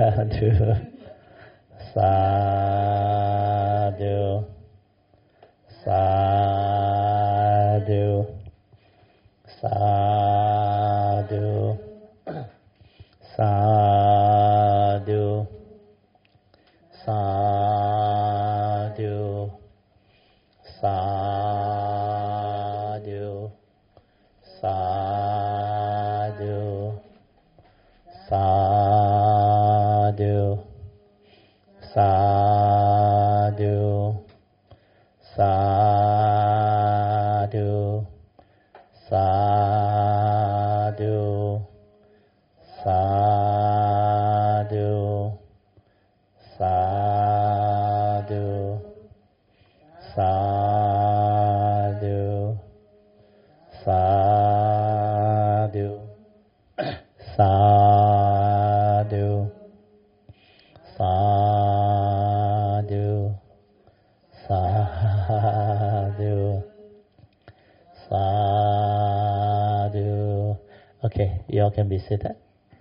Okay, you all can be seated.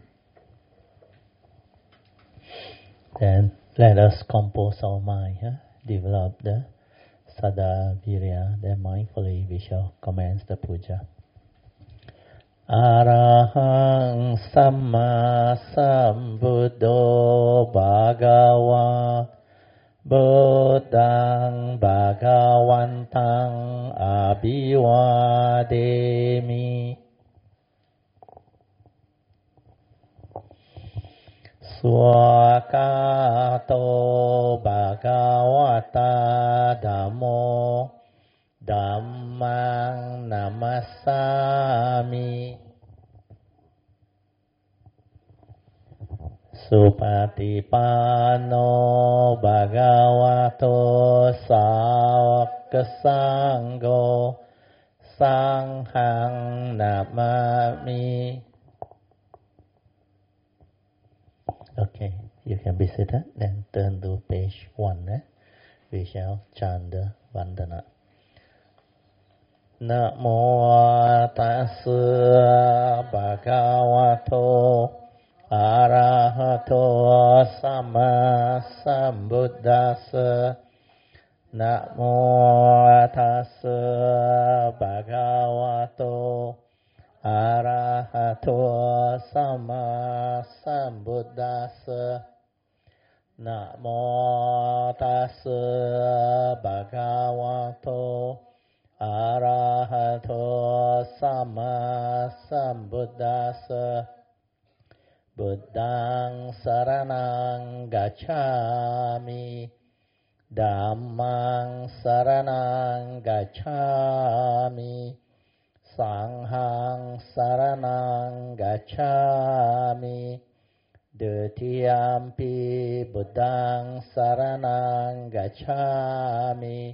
Then let us compose our mind, develop the Sada Virya, then mindfully we shall commence the puja. Arahang Samma Sambuddho Bhagava Buddhang Bhagavantang Abhivademi Swakato Bhagavata Dhammo Dhammang Namassami Supatipanno Bhagavato Sāvaka Sangho Sanghang Namami. Okay, you can be seated. Then turn to page 1. We shall chant the Vandana. Namo tassa bhagavato arahato samma sambuddhassa. Namo tassa bhagavato arahato samma sambuddhassa. Namo tassa bhagavato arahato samma sambuddhassa. Buddhaṃ saranang gacchāmi. Dhammang saranang gacchāmi. Sanghang saranang gacchāmi. Dutiyampi Buddhaṃ saranang gacchāmi.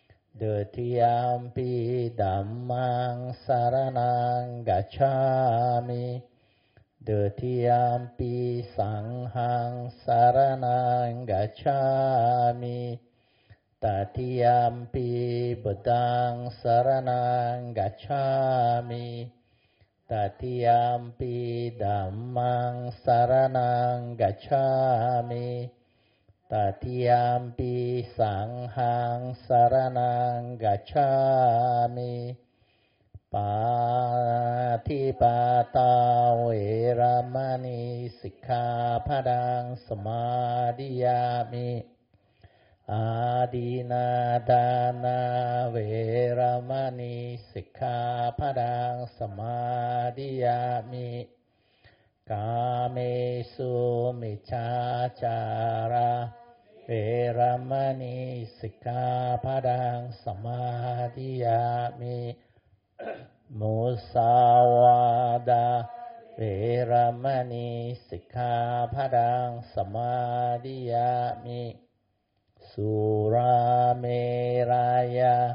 Dutiyampi Dhammang saranang gacchāmi. Dutiyampi Sanghang saranang gacchāmi. Tatiyampi Buddhaṃ saranang gacchāmi. Tatiyampi Dhammang saranang gacchāmi. Tatiyampi Sanghang saranang gacchāmi. Patipata Veramani Sikkhapadang Samadhiyami. Adinadana Veramani Sikkhapadang Samadhiyami. Kamesu Miccācara Veramani Sikkhapadang Samadhiyami. Musawada Veramani Sikkhapadang Samadhiyami. Surameraya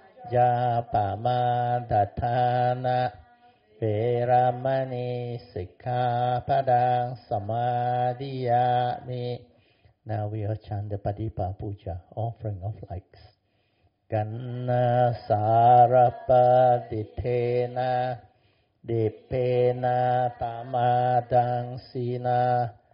Japamadatthana Veramani Sikkhapadang Samadhiyami. Now we will chant the Padipa Puja, offering of likes. Ganna Sarapaditena Dipena Tamadang Sina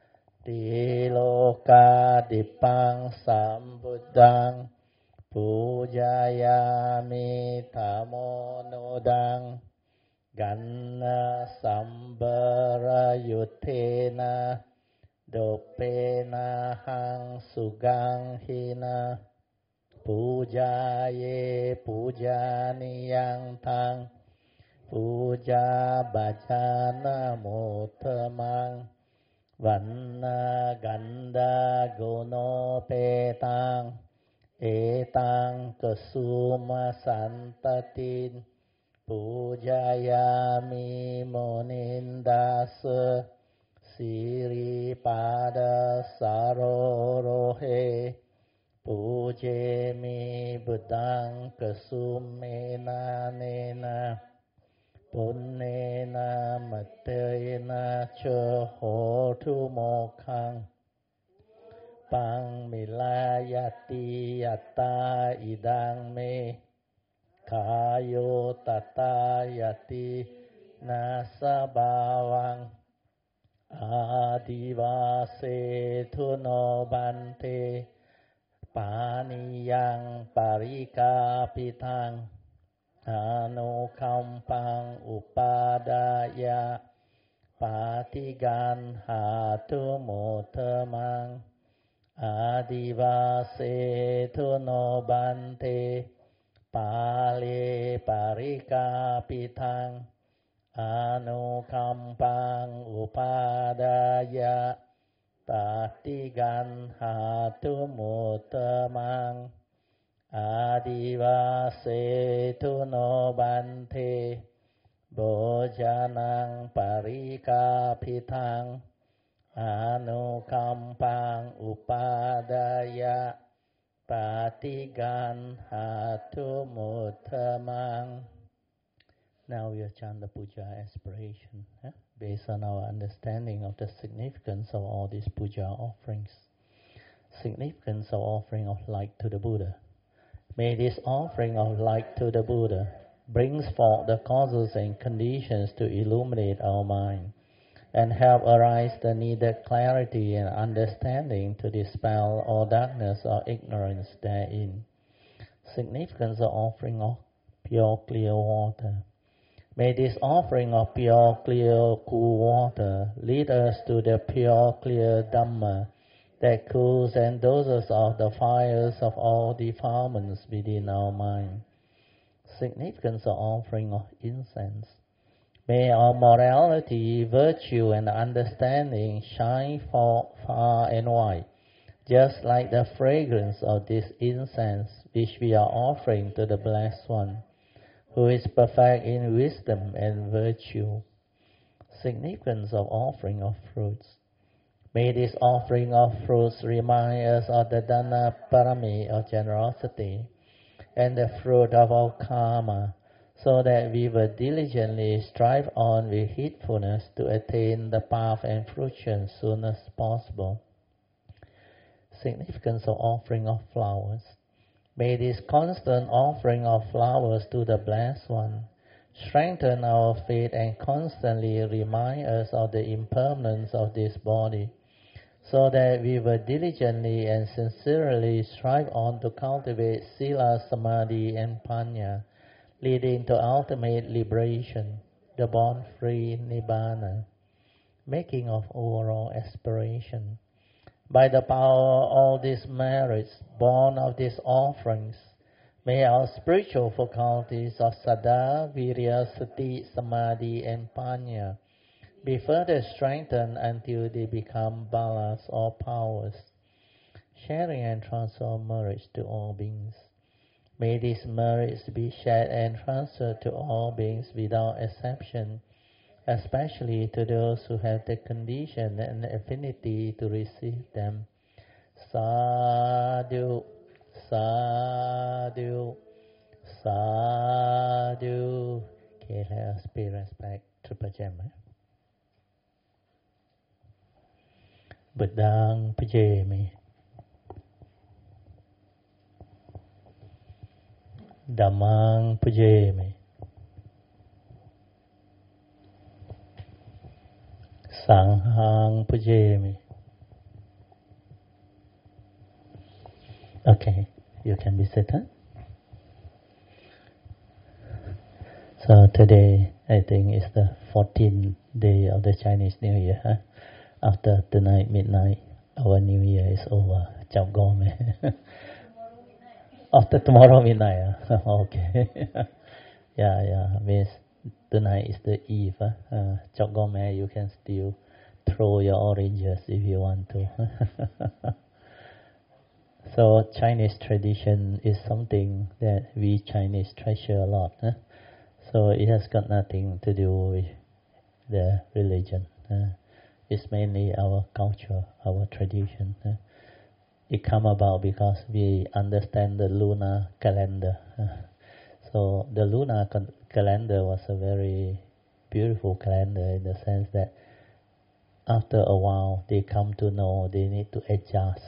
ติโลกาดิปังสัมพุทธังปูญายามิธรรมโมโนดังกันนะสัมบรยุทเทนะโดเปนะหังสุกังหินะปูญาเยปูญานิยังทังปูญาบัจจานะโมทมังวันนากันดาโกโนเปตังเอตังกสุมาสันตตินปูญายามิโมนินดาสสิริปาดาสารโรเฮปูเจมิบุตังกสุมเมนาเนนะปุณเนนะมัตเตยนะเชโหทุโมคังปังมิลายติยัตตาอิดังเมขายโยตตายตินาสบาวังอาดิวาเสทุโนบันเตปานิยังปาริกาปิทังอานุคัมปังอุปาดายะปาติกันหาทุโมเทมังอาดิวาเสทุโนบันเตปาเลปาริกาปิทังอานุคัมปังอุปาดายะปาติกันหาทุโมเทมังอาดิวาเสทุโนบันเทโบจานังปาริกาภิทังอานุคัมปังอุปาดายะปาติกันหาทุโมทมัง Now we chant the puja aspiration based on our understanding of the significance of all these puja offerings. Significance of offering of light to the Buddha. May this offering of light to the Buddha brings forth the causes and conditions to illuminate our mind and help arise the needed clarity and understanding to dispel all darkness or ignorance therein. Significance of offering of pure clear water. May this offering of pure clear cool water lead us to the pure clear Dhamma that cools and doses off the fires of all defilements within our mind. Significance of offering of incense. May our morality, virtue, and understanding shine forth far and wide, just like the fragrance of this incense which we are offering to the Blessed One, who is perfect in wisdom and virtue. Significance of offering of fruits. May this offering of fruits remind us of the Dana Parami of generosity and the fruit of our karma, so that we will diligently strive on with heedfulness to attain the path and fruition soon as possible. Significance of offering of flowers. May this constant offering of flowers to the Blessed One strengthen our faith and constantly remind us of the impermanence of this body, so that we will diligently and sincerely strive on to cultivate Sila, Samadhi, and Panya, leading to ultimate liberation, the born-free Nibbana. Making of overall aspiration. By the power of all these merits born of these offerings, may our spiritual faculties of Saddha, Virya, Sati, Samadhi, and Panya be further strengthened until they become balas or powers, sharing and transfer merits to all beings. May these merits be shared and transferred to all beings without exception, especially to those who have the condition and affinity to receive them. Sadhu, sadhu, sadhu. Okay, let us pay respect to Pajama. Buddhang Pajami. Dhammang Pujami. Sanghang Pujami. Okay, you can be seated. So today, I think is the 14th day of the Chinese New Year. Huh? After tonight midnight, our New Year is over. Chào Gome. After tomorrow midnight. Okay. Yeah. Means tonight is the eve. Chào Gome, you can still throw your oranges if you want to. So Chinese tradition is something that we Chinese treasure a lot. Huh? So it has got nothing to do with the religion. It's mainly our culture, our tradition. It come about because we understand the lunar calendar. So the lunar calendar was a very beautiful calendar in the sense that after a while they come to know they need to adjust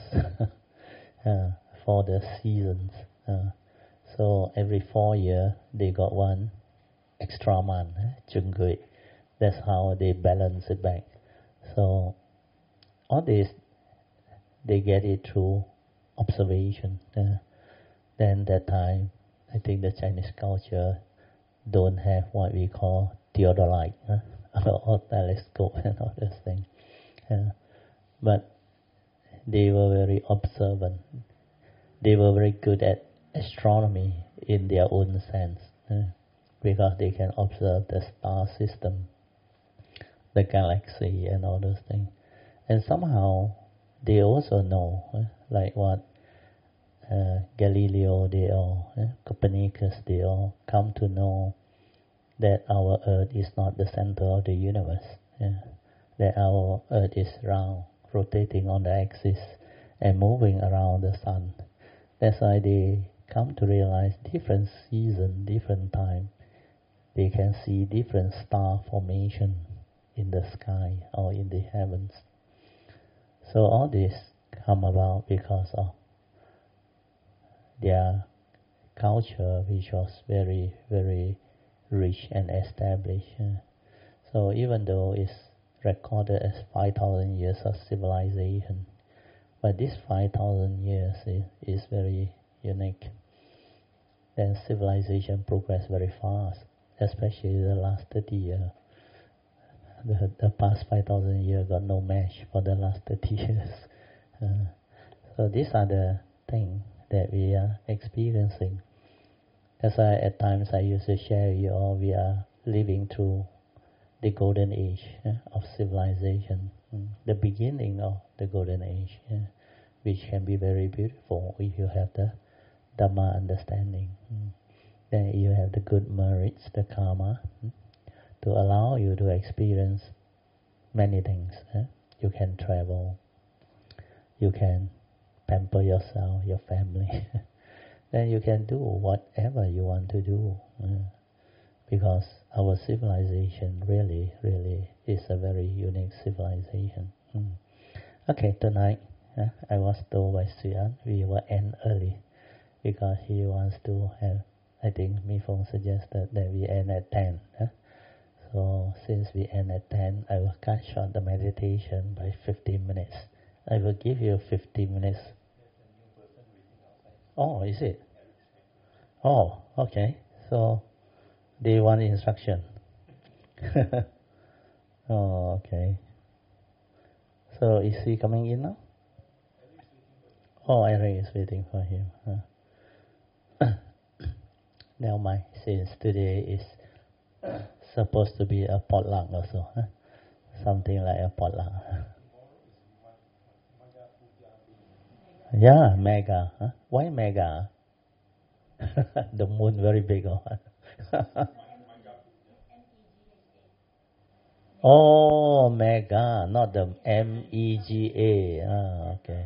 for the seasons. So every 4 years they got one extra month, Chungui. That's how they balance it back. So all this, they get it through observation. Then that time, I think the Chinese culture don't have what we call theodolite or telescope and all those things. But they were very observant. They were very good at astronomy in their own sense. Because they can observe the star system, the galaxy and all those things. And somehow they also know, like what Galileo, they all, Copernicus, they all come to know that our earth is not the center of the universe, that our earth is round, rotating on the axis and moving around the sun. That's why they come to realize different season, different time. They can see different star formation in the sky or in the heavens. So all this come about because of their culture, which was very, very rich and established. So even though it's recorded as 5,000 years of civilization, but this 5,000 years is very unique. Then civilization progressed very fast, especially the last 30 years. The past 5,000 years got no match for the last 30 years. So these are the things that we are experiencing. That's why at times I used to share with you all, we are living through the golden age of civilization, the beginning of the golden age, which can be very beautiful if you have the Dhamma understanding. Then you have the good merits, the karma, to allow you to experience many things. You can travel, you can pamper yourself, your family. Then you can do whatever you want to do. Because our civilization really, really is a very unique civilization. Okay, tonight I was told by Suyan we will end early because he wants to have, I think Mi Fong suggested that we end at 10. So since we end at 10, I will cut short the meditation by 15 minutes. I will give you 15 minutes. Oh, is it? Oh, okay. So they want instruction. Oh, okay. So is he coming in now? Oh, Eric is waiting for him. Never mind, since today is supposed to be a potluck also. Something like a potluck. Yeah, mega. Why mega? The moon very big. Oh, mega, not the MEGA. Okay.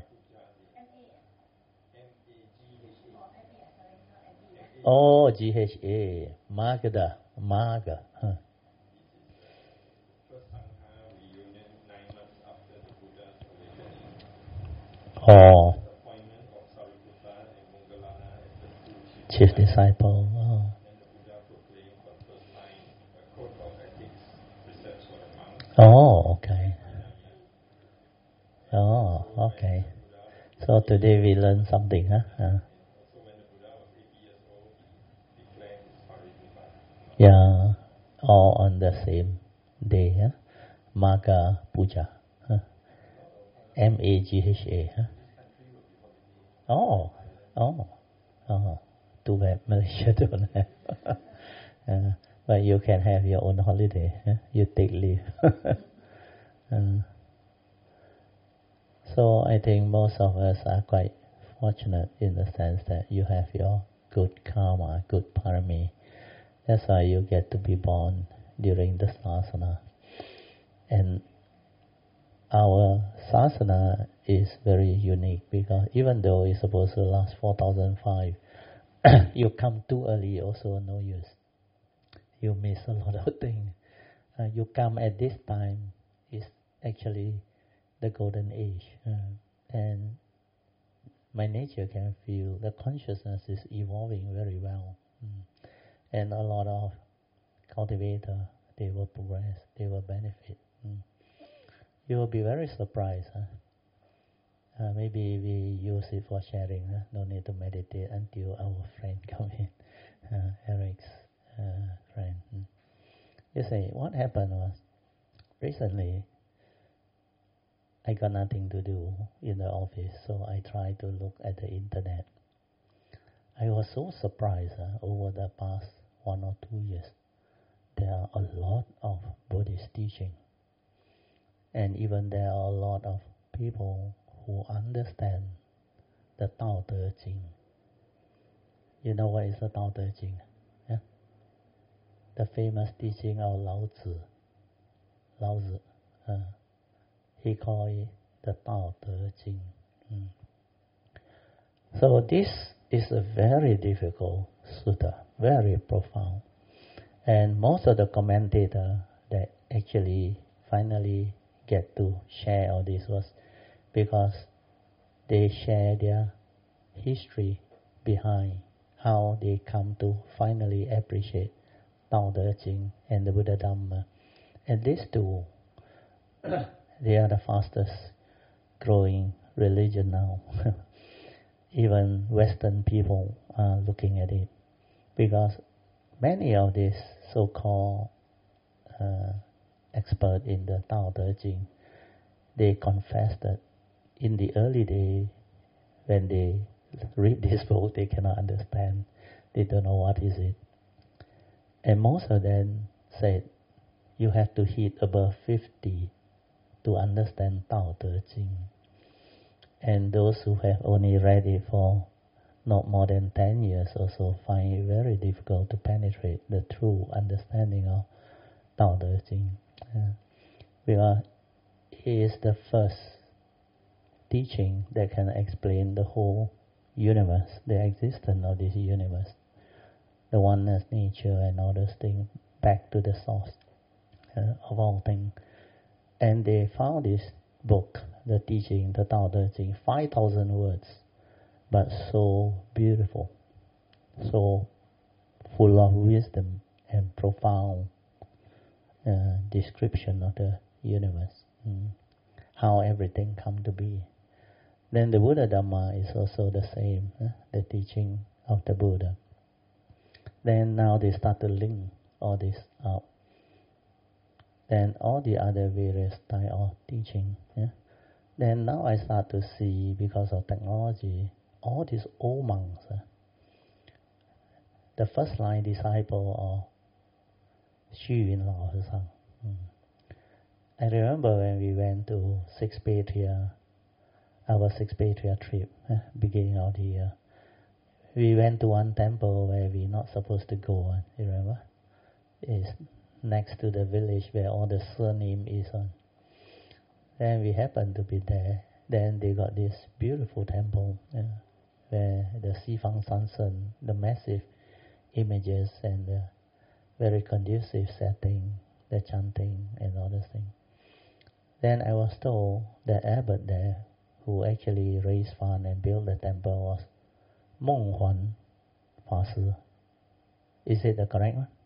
Oh, GHA. Magda. Maga. Oh. Chief disciple. Oh, okay. Oh, okay. So today we learn something, huh? Yeah, all on the same day, huh? Magha Puja, huh? Magha, huh? Oh. Too bad Malaysia don't have. But you can have your own holiday. Huh? You take leave. So I think most of us are quite fortunate in the sense that you have your good karma, good parami. That's why you get to be born during the sasana. And our sasana is very unique because even though it's supposed to last 4,005, you come too early also no use. You miss a lot of things. You come at this time is actually the golden age. And my nature can feel the consciousness is evolving very well. And a lot of cultivators, they will progress, they will benefit. You will be very surprised. Maybe we use it for sharing. No need to meditate until our friend come in, Eric's friend. You say, what happened was, recently, I got nothing to do in the office, so I tried to look at the internet. I was so surprised over the past 1 or 2 years. There are a lot of Buddhist teaching. And even there are a lot of people who understand the Tao Te Ching. You know what is the Tao Te Ching? Yeah? The famous teaching of Lao Tzu. He called it the Tao Te Ching. So this is a very difficult sutta, very profound. And most of the commentators that actually finally get to share all this was because they share their history behind how they come to finally appreciate Tao Te Ching and the Buddha Dhamma. And these two, they are the fastest growing religion now. Even Western people are looking at it because many of these so-called experts in the Tao Te Ching, they confess that in the early days when they read this book, they cannot understand. They don't know what is it. And most of them said, you have to hit above 50 to understand Tao Te Ching. And those who have only read it for not more than 10 years or so find it very difficult to penetrate the true understanding of Tao Te Ching. Because it is the first teaching that can explain the whole universe, the existence of this universe, the oneness nature and all those things, back to the source of all things. And they found this book, the teaching, the Tao Te Ching, 5,000 words, but so beautiful, so full of wisdom and profound description of the universe, how everything come to be. Then the Buddha Dhamma is also the same, the teaching of the Buddha. Then now they start to link all this up. Then all the other various type of teaching. Then now I start to see, because of technology, all these old monks, the first line disciple of Xu Yun Lao Sang. I remember when we went to our Six Patriarch trip, beginning of the year. We went to one temple where we're not supposed to go, you remember? It's next to the village where all the surname is on. Then we happened to be there. Then they got this beautiful temple where the Xifang Sansen, the massive images and the very conducive setting, the chanting and all those things. Then I was told the abbot there, who actually raised fund and built the temple, was Meng Huan Fa Sư. Is it the correct one?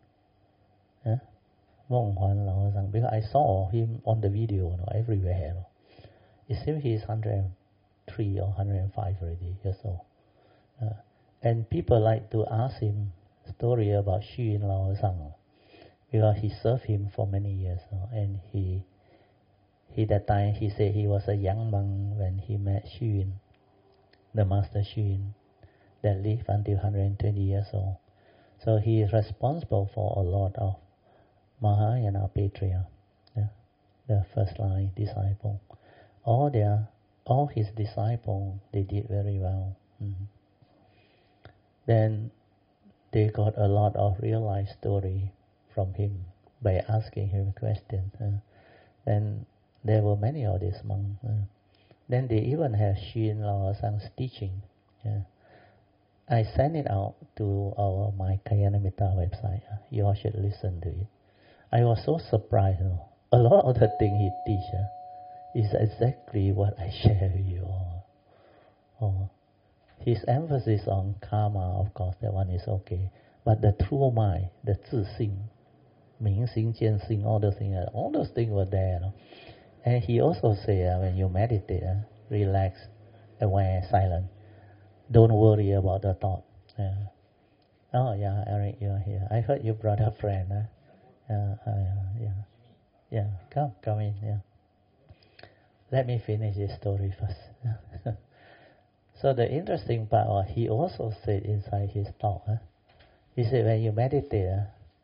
Meng Huan Lao Sang. Because I saw him on the video everywhere. It seems he is 110 103 or 105 already years old. And people like to ask him story about Xu Yin Lao Sang, because he served him for many years. And he that time he said he was a young monk when he met Xu Yin, the master Xu Yin, that lived until 120 years old. So he is responsible for a lot of Mahayana patriarchs, the first line disciple. All his disciples, they did very well. Then they got a lot of real life story from him by asking him questions. And there were many of these monks. Then they even have Xu Yin Lao Sang's teaching. I sent it out to our My Kayanamitta website. You all should listen to it. I was so surprised. A lot of the things he teaches is exactly what I share with you all. His emphasis on karma, of course, that one is okay. But the true mind, the 自性, 明心见性, all those things were there. And he also said, when you meditate, relax, aware, silent. Don't worry about the thought. Oh yeah, Eric, you're here. I heard you brought a friend. Yeah. Come in. Yeah. Let me finish this story first. So the interesting part, he also said inside his talk, he said when you meditate,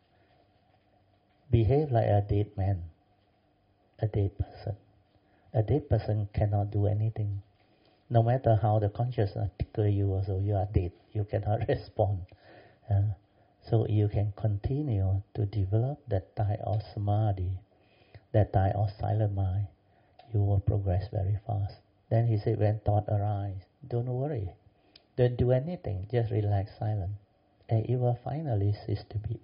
behave like a dead man, a dead person. A dead person cannot do anything. No matter how the consciousness tickle you, also you are dead. You cannot respond. So you can continue to develop that type of samadhi, that type of silent mind. You will progress very fast. Then he said, when thought arise, don't worry. Don't do anything. Just relax, silent. And it will finally cease to be.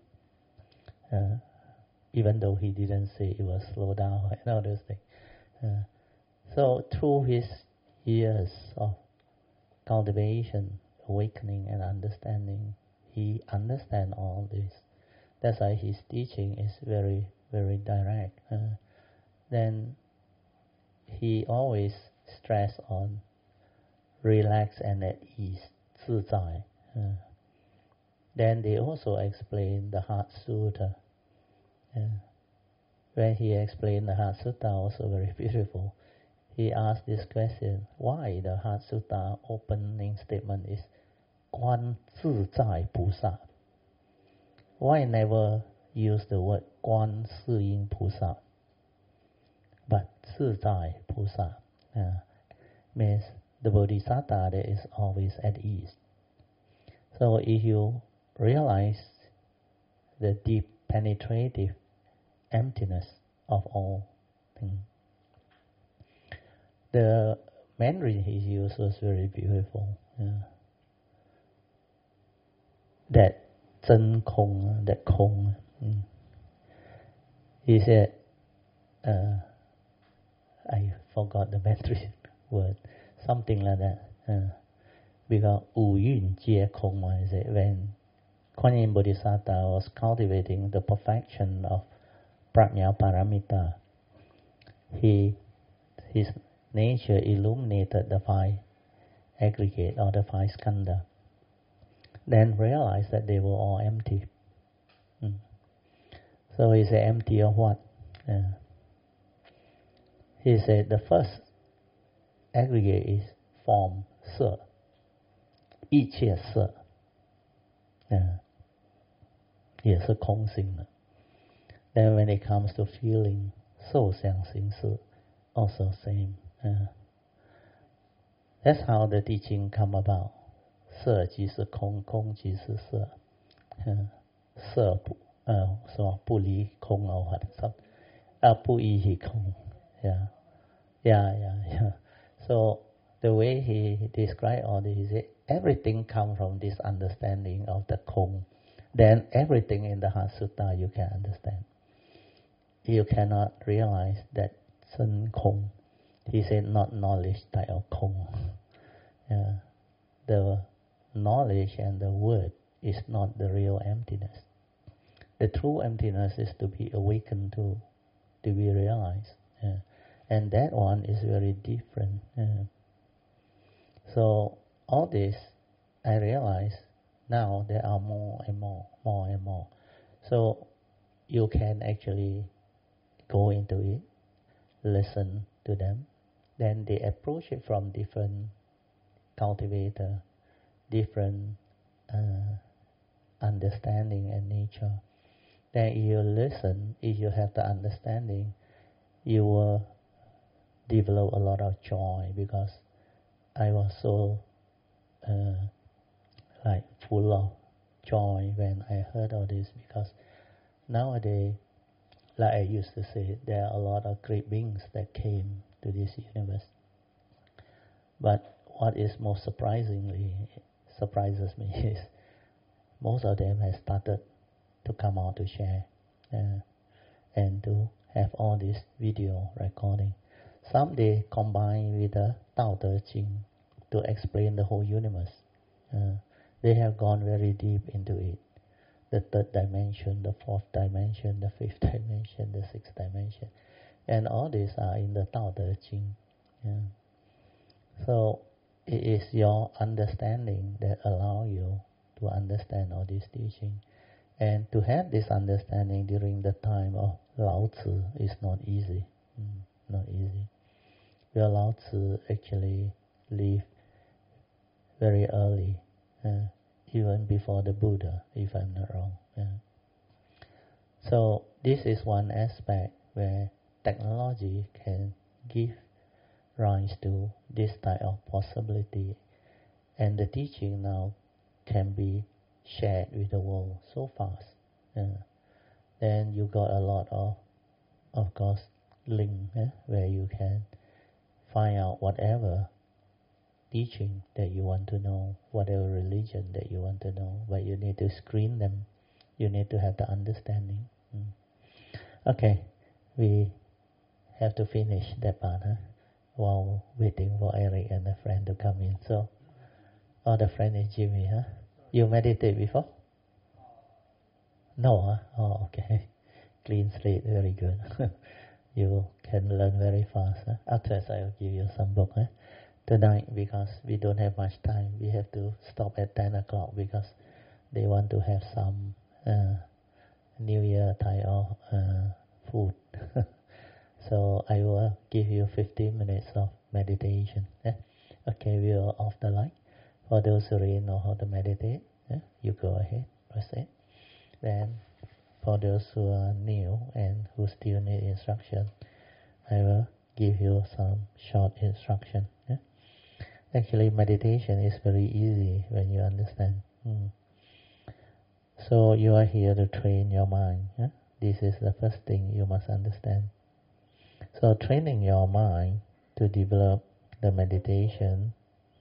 Even though he didn't say it will slow down and all those things. So through his years of cultivation, awakening and understanding, he understands all this. That's why his teaching is very, very direct. Then he always stress on relax and at ease, 自在. Then they also explain the Heart Sutta. When he explained the Heart Sutta, also very beautiful, he asked this question, why the Heart Sutta opening statement is 观自在菩萨? Why never use the word 观世音菩萨, but 自在菩萨? Means the Bodhisattva that is always at ease. So if you realize the deep penetrative emptiness of all things, the Mandarin he used was very beautiful. That 真空, that 空. He said, I forgot the Mandarin word, something like that. Because 五蕴皆空, I say, when Kuan Yin Bodhisattva was cultivating the perfection of Prajna Paramita, his nature illuminated the five aggregate or the five skandha. Then realized that they were all empty. So he said, empty of what? He said the first aggregate is form, 色, 一切色, 也是空性的. Then when it comes to feeling, 受想行识, also same. That's how the teaching come about. 色即是空，空即是色。色不什么不离空or what? 不异空。Yeah. So the way he described all this, he said, everything comes from this understanding of the Kong. Then everything in the Heart Sutta you can understand. You cannot realize that Sen Kong. He said not knowledge type of Kong. The knowledge and the word is not the real emptiness. The true emptiness is to be awakened to be realized. And that one is very different. So all this, I realize now there are more and more and more. So you can actually go into it, listen to them, then they approach it from different cultivator, different understanding and nature. Then if you listen, if you have the understanding, you will develop a lot of joy, because I was so full of joy when I heard all this, because nowadays, like I used to say, there are a lot of great beings that came to this universe. But what is most surprises me is most of them have started to come out to share and to have all this video recording. Some they combine with the Tao Te Ching to explain the whole universe. They have gone very deep into it. The third dimension, the fourth dimension, the fifth dimension, the sixth dimension. And all these are in the Tao Te Ching. So it is your understanding that allow you to understand all this teaching. And to have this understanding during the time of Lao Tzu is not easy. Not easy. Well, Lao Tzu actually lived very early, even before the Buddha, if I'm not wrong. So this is one aspect where technology can give rise to this type of possibility, and the teaching now can be shared with the world so fast. Then you got a lot of course, link where you can find out whatever teaching that you want to know, whatever religion that you want to know, but you need to screen them. You need to have the understanding. Okay, we have to finish that part while waiting for Eric and the friend to come in. So, the friend is Jimmy, You meditate before? No, Oh, okay. Clean slate, very good. You can learn very fast. Afterwards, I will give you some book. Tonight, because we don't have much time, we have to stop at 10 o'clock because they want to have some New Year type of food. So I will give you 15 minutes of meditation. Okay, we are off the line. For those who really know how to meditate, you go ahead, proceed. Then for those who are new and who still need instruction, I will give you some short instruction. Actually, meditation is very easy when you understand. So you are here to train your mind. This is the first thing you must understand. So training your mind to develop the meditation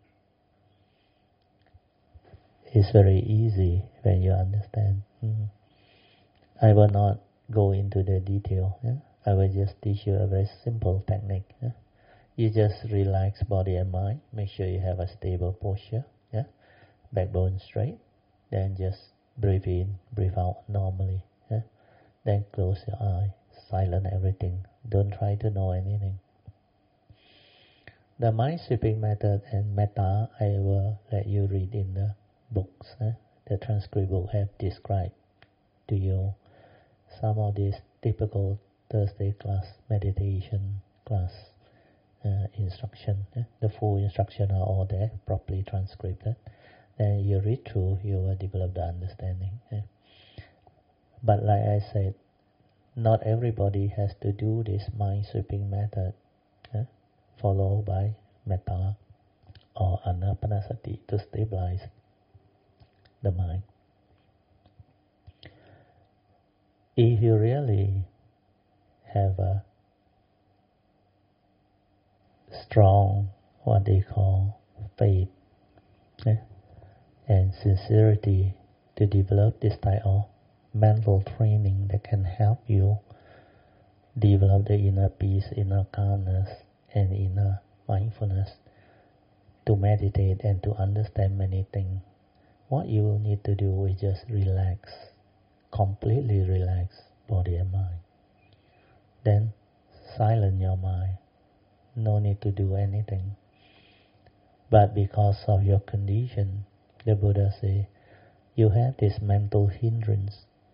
is very easy when you understand. I will not go into the detail. I will just teach you a very simple technique. You just relax body and mind. Make sure you have a stable posture. Backbone straight. Then just breathe in, breathe out normally. Then close your eye. Silent everything. Don't try to know anything. The mind sweeping method and metta, I will let you read in the books. The transcript book have described to you some of these typical Thursday class, meditation class instruction. The full instruction are all there, properly transcribed. Then you read through, you will develop the understanding. But like I said, not everybody has to do this mind sweeping method, followed by metta or anapanasati to stabilize the mind. If you really have a strong, what they call faith and sincerity to develop this type of mental training that can help you develop the inner peace, inner calmness, and inner mindfulness to meditate and to understand many things. What you need to do is just relax, completely relax body and mind. Then silence your mind. No need to do anything. But because of your condition, the Buddha says, you have this mental hindrance.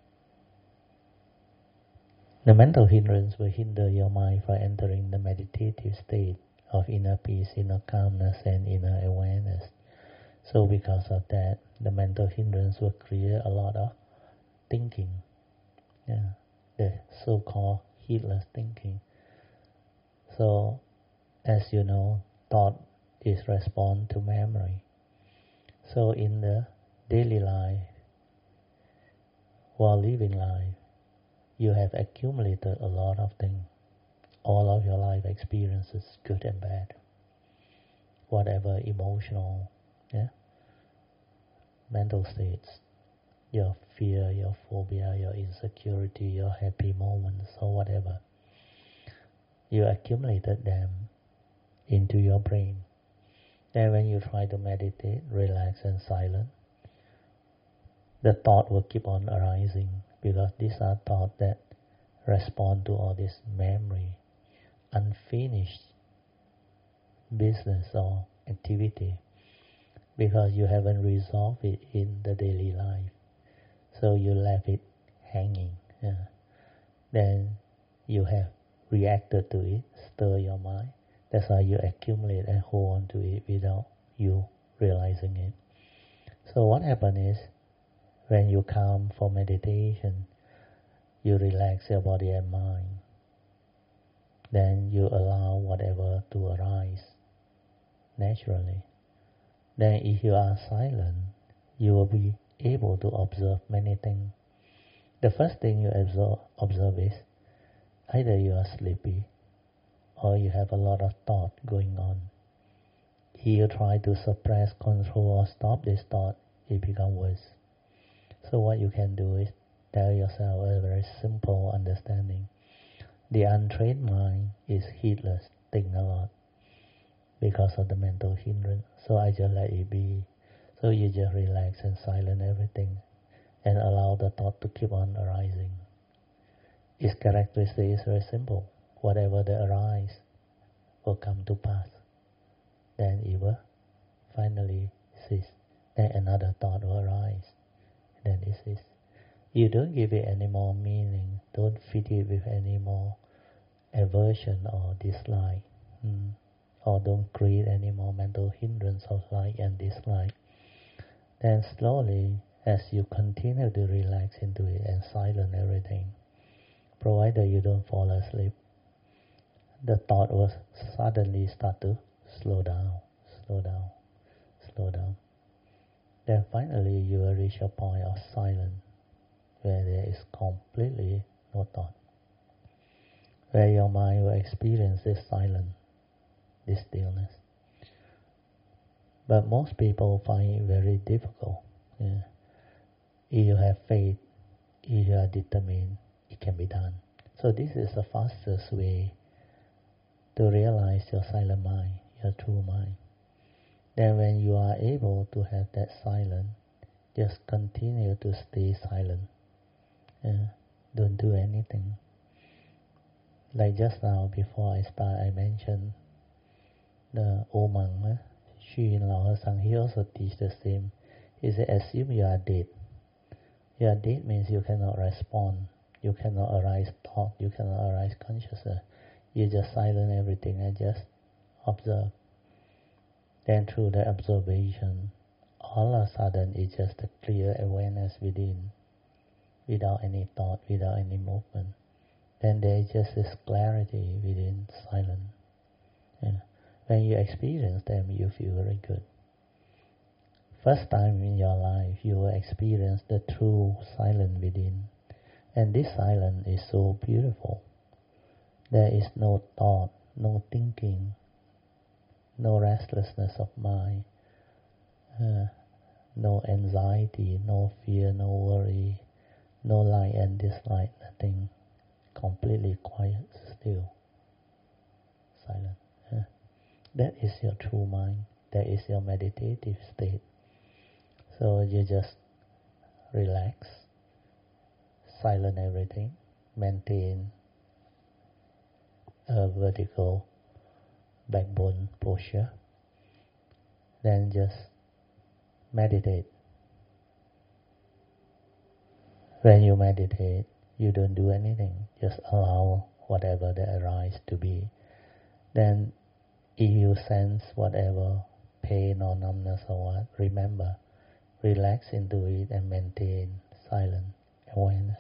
The mental hindrance will hinder your mind from entering the meditative state of inner peace, inner calmness, and inner awareness. So because of that, the mental hindrance will create a lot of thinking, the so-called heedless thinking. So, as you know, thought is response to memory. So in the daily life, while living life, you have accumulated a lot of things. All of your life experiences, good and bad. Whatever emotional, mental states, your fear, your phobia, your insecurity, your happy moments, or whatever. You accumulated them into your brain. Then when you try to meditate, relax and silent, the thought will keep on arising, because these are thoughts that respond to all this memory, unfinished business or activity, because you haven't resolved it in the daily life. So you left it hanging. Then you have reacted to it, stir your mind. That's how you accumulate and hold on to it without you realizing it. So what happens is, when you come for meditation, you relax your body and mind. Then you allow whatever to arise naturally. Then if you are silent, you will be able to observe many things. The first thing you observe is either you are sleepy or you have a lot of thought going on. If you try to suppress, control, or stop this thought, it becomes worse. So what you can do is tell yourself a very simple understanding. The untrained mind is heedless, think a lot because of the mental hindrance. So I just let it be. So you just relax and silence everything and allow the thought to keep on arising. Its characteristic is very simple. Whatever that arises will come to pass. Then it will finally cease. Then another thought will arise. Then it ceases. You don't give it any more meaning. Don't feed it with any more aversion or dislike. Or don't create any more mental hindrance of like and dislike. Then slowly, as you continue to relax into it and silence everything, provided you don't fall asleep, the thought will suddenly start to slow down. Then finally you will reach a point of silence where there is completely no thought, where your mind will experience this silence, this stillness. But most people find it very difficult. If you have faith, if you are determined, it can be done. So this is the fastest way to realize your silent mind, your true mind. Then when you are able to have that silence, just continue to stay silent. Don't do anything. Like just now, before I start, I mentioned the old monk, Xu Yin Lao Sang, he also teach the same. He said, assume you are dead. You are dead means you cannot respond. You cannot arise thought. You cannot arise consciousness. You just silence everything and just observe. Then through the observation, all of a sudden it's just a clear awareness within, without any thought, without any movement. Then there is just this clarity within silence. When you experience them, you feel very good. First time in your life, you will experience the true silence within. And this silence is so beautiful. There is no thought, no thinking, no restlessness of mind, no anxiety, no fear, no worry, no like and dislike, nothing. Completely quiet, still, silent. That is your true mind. That is your meditative state. So you just relax, silence everything, maintain a vertical backbone posture, then just meditate. When you meditate, you don't do anything, just allow whatever that arises to be. Then if you sense whatever pain or numbness or what, remember, relax into it and maintain silent awareness.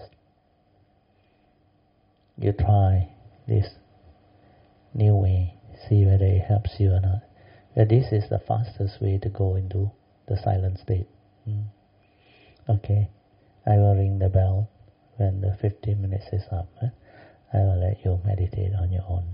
You try this new way, see whether it helps you or not. But this is the fastest way to go into the silent state. Okay, I will ring the bell when the 15 minutes is up. I will let you meditate on your own.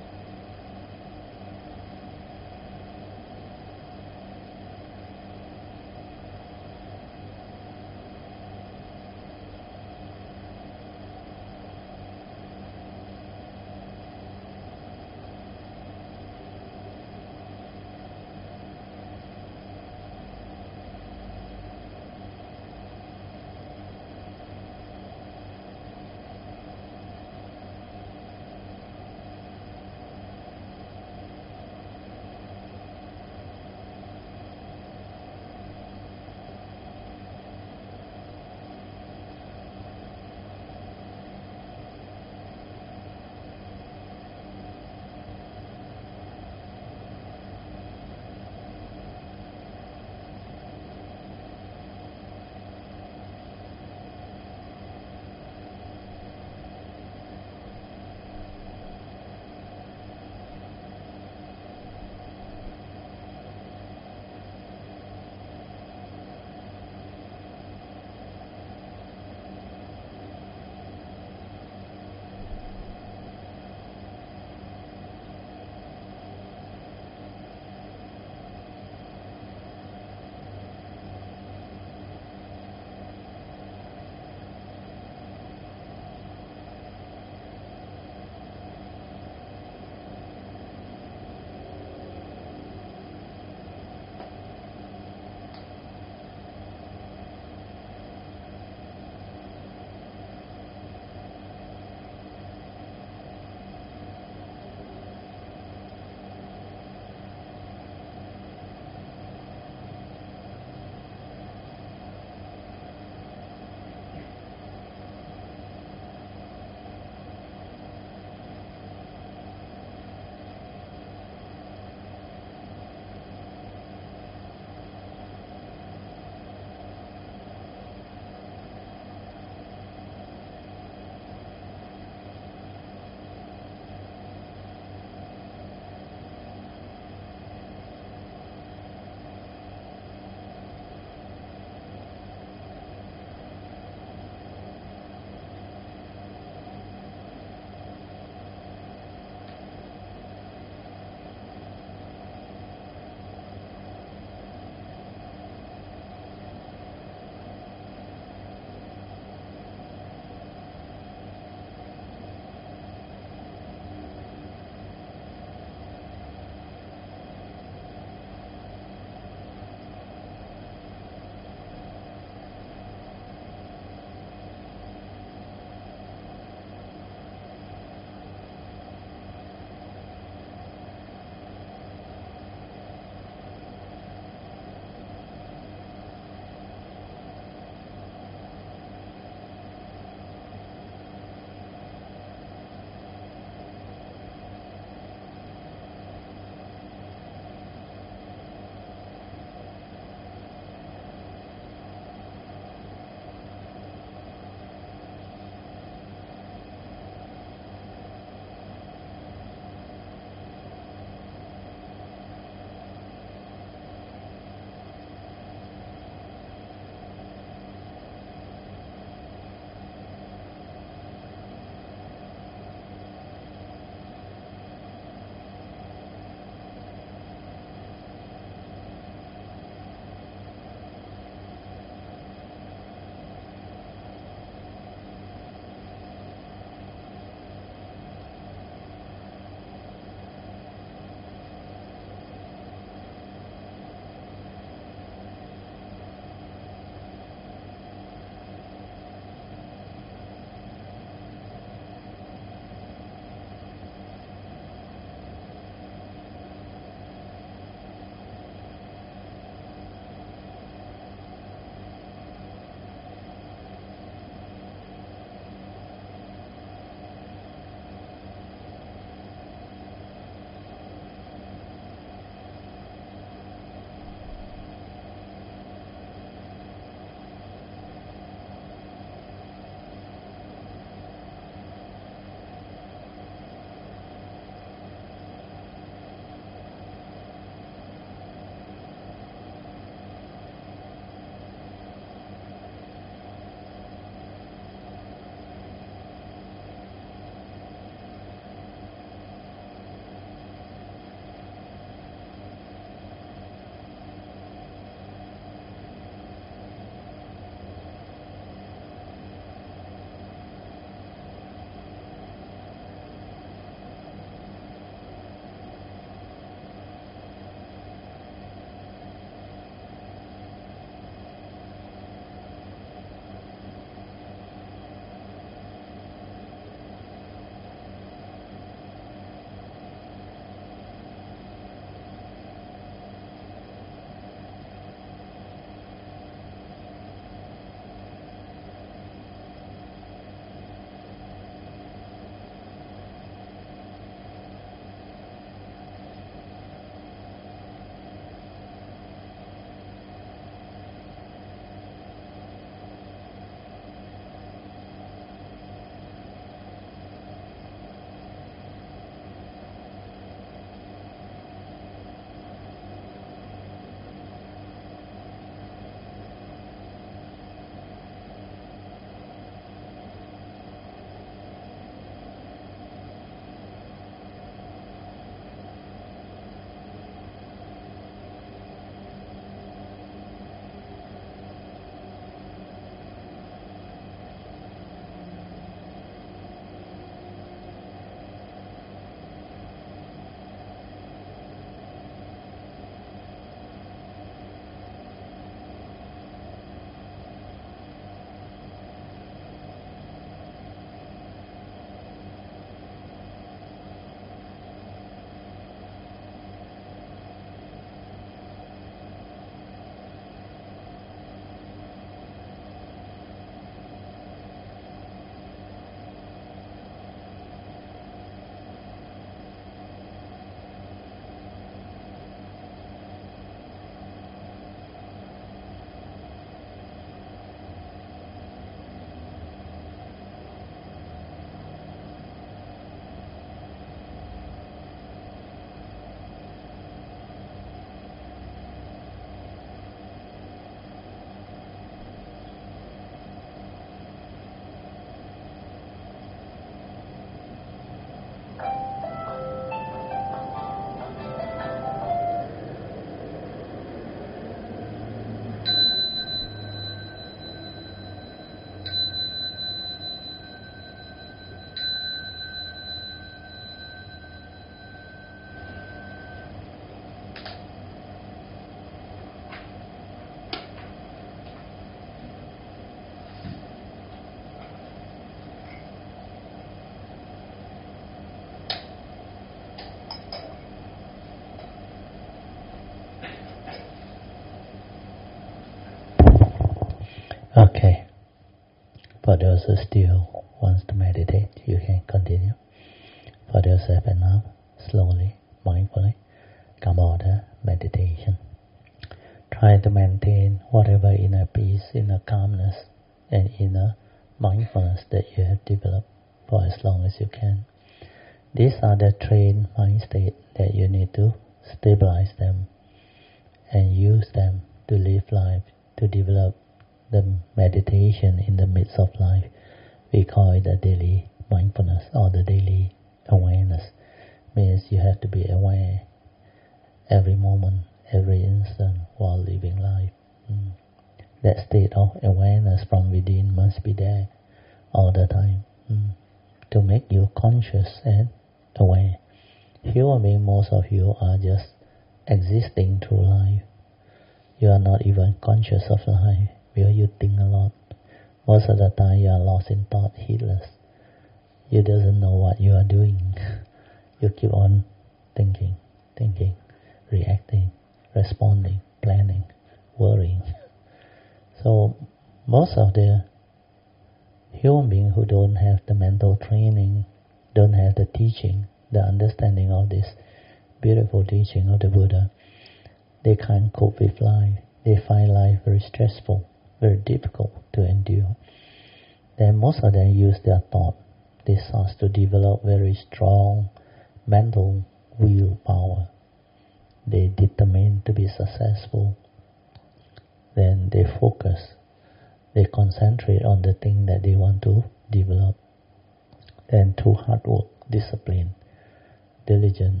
Okay. For those who still wants to meditate, you can continue. For those who have enough, slowly, mindfully, come out of meditation. Try to maintain whatever inner peace, inner calmness, and inner mindfulness that you have developed for as long as you can. These are the trained mind state that you need to stabilize them and use them to live life, to develop the meditation in the midst of life. We call it the daily mindfulness or the daily awareness. Means you have to be aware every moment, every instant while living life. That state of awareness from within must be there all the time to make you conscious and aware. Human beings, most of you are just existing through life. You are not even conscious of life because you think a lot. Most of the time you are lost in thought, heedless. You doesn't know what you are doing. You keep on thinking, reacting, responding, planning, worrying. So most of the human beings who don't have the mental training, don't have the teaching, the understanding of this beautiful teaching of the Buddha, they can't cope with life. They find life very stressful, very difficult to endure. Then most of them use their thought. They start to develop very strong mental willpower. They determine to be successful. Then they focus. They concentrate on the thing that they want to develop. Then through hard work, discipline, diligence,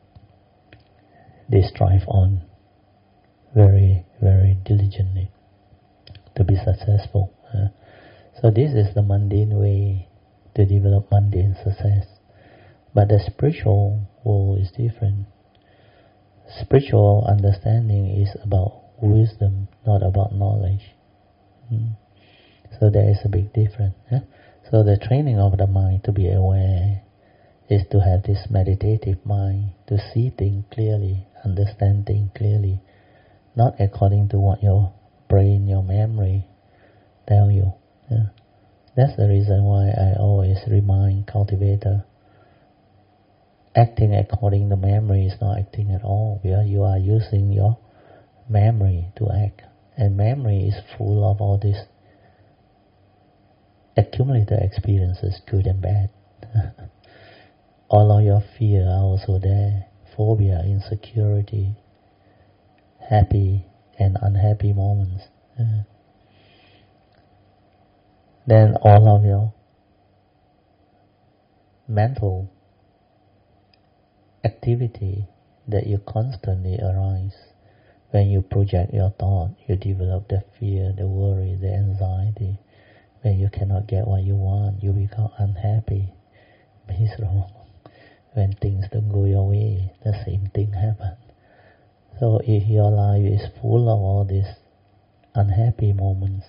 they strive on very, very diligently to be successful. So this is the mundane way to develop mundane success. But the spiritual world is different. Spiritual understanding is about wisdom, not about knowledge. So there is a big difference. So the training of the mind to be aware is to have this meditative mind, to see things clearly, understand things clearly, not according to what your brain, your memory tell you. That's the reason why I always remind cultivator, acting according to memory is not acting at all, because you are using your memory to act. And memory is full of all these accumulated experiences, good and bad. All of your fear are also there. Phobia, insecurity, happy and unhappy moments. Then all of your mental activity that you constantly arise. When you project your thought, you develop the fear, the worry, the anxiety. When you cannot get what you want, you become unhappy, miserable. When things don't go your way, the same thing happens. So if your life is full of all these unhappy moments,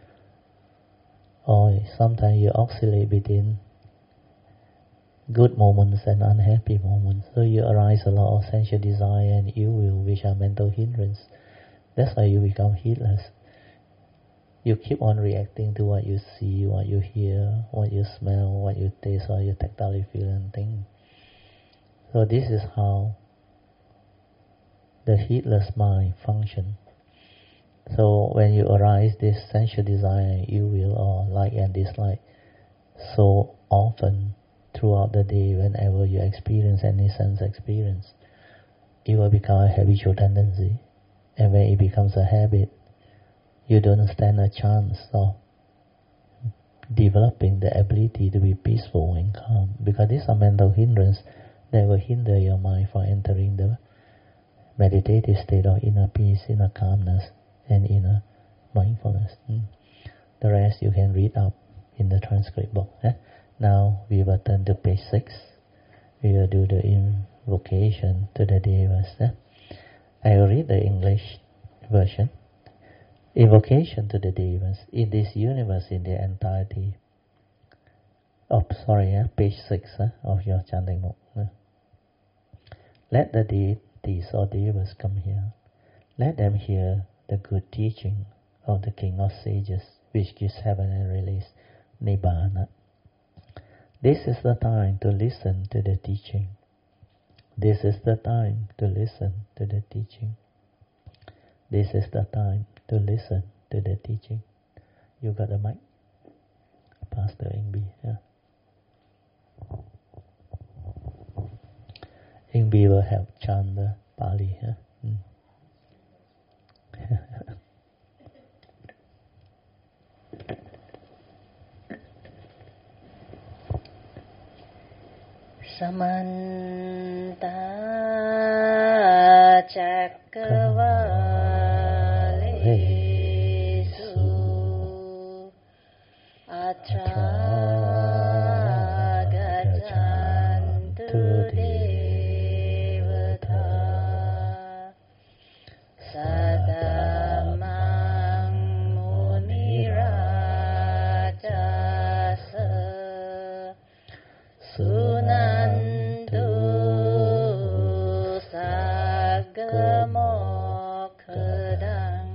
or sometimes you oscillate between good moments and unhappy moments, so you arise a lot of sensual desire and ill will, which are mental hindrance. That's why you become heedless. You keep on reacting to what you see, what you hear, what you smell, what you taste, or you tactile feel and think. So this is how the heedless mind functions. So when you arise this sensual desire, you will, or like and dislike, so often throughout the day, whenever you experience any sense experience, it will become a habitual tendency. And when it becomes a habit, you don't stand a chance of developing the ability to be peaceful and calm, because these are mental hindrance that will hinder your mind from entering the meditative state of inner peace, inner calmness, and inner mindfulness. The rest you can read up in the transcript book. Now we will turn to page 6. We will do the invocation to the Devas. I will read the English version. Invocation to the Devas. In this universe, in the entirety. Page 6 of your chanting book. Let the deities or Devas come here. Let them hear the good teaching of the King of Sages, which gives heaven and release, Nibbana. This is the time to listen to the teaching. This is the time to listen to the teaching. This is the time to listen to the teaching. You got the mic? Pastor Ingbi. Yeah. Ingbi will help chant the Pali. Yeah? Samanta Cakkavalesu Atra Gaccantu Devata Sadamang Munirajasa Sunantu Sagamokkhadang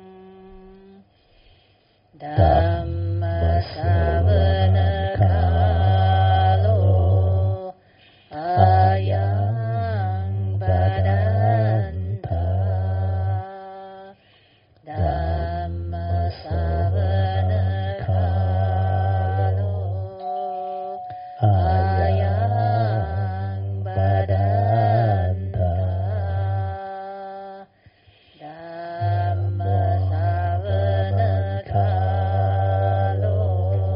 Dhamma Savana Kalo Ayang Badanta Dhamma Savana Kalo Ayang Badanta Dhamma Savana Kalo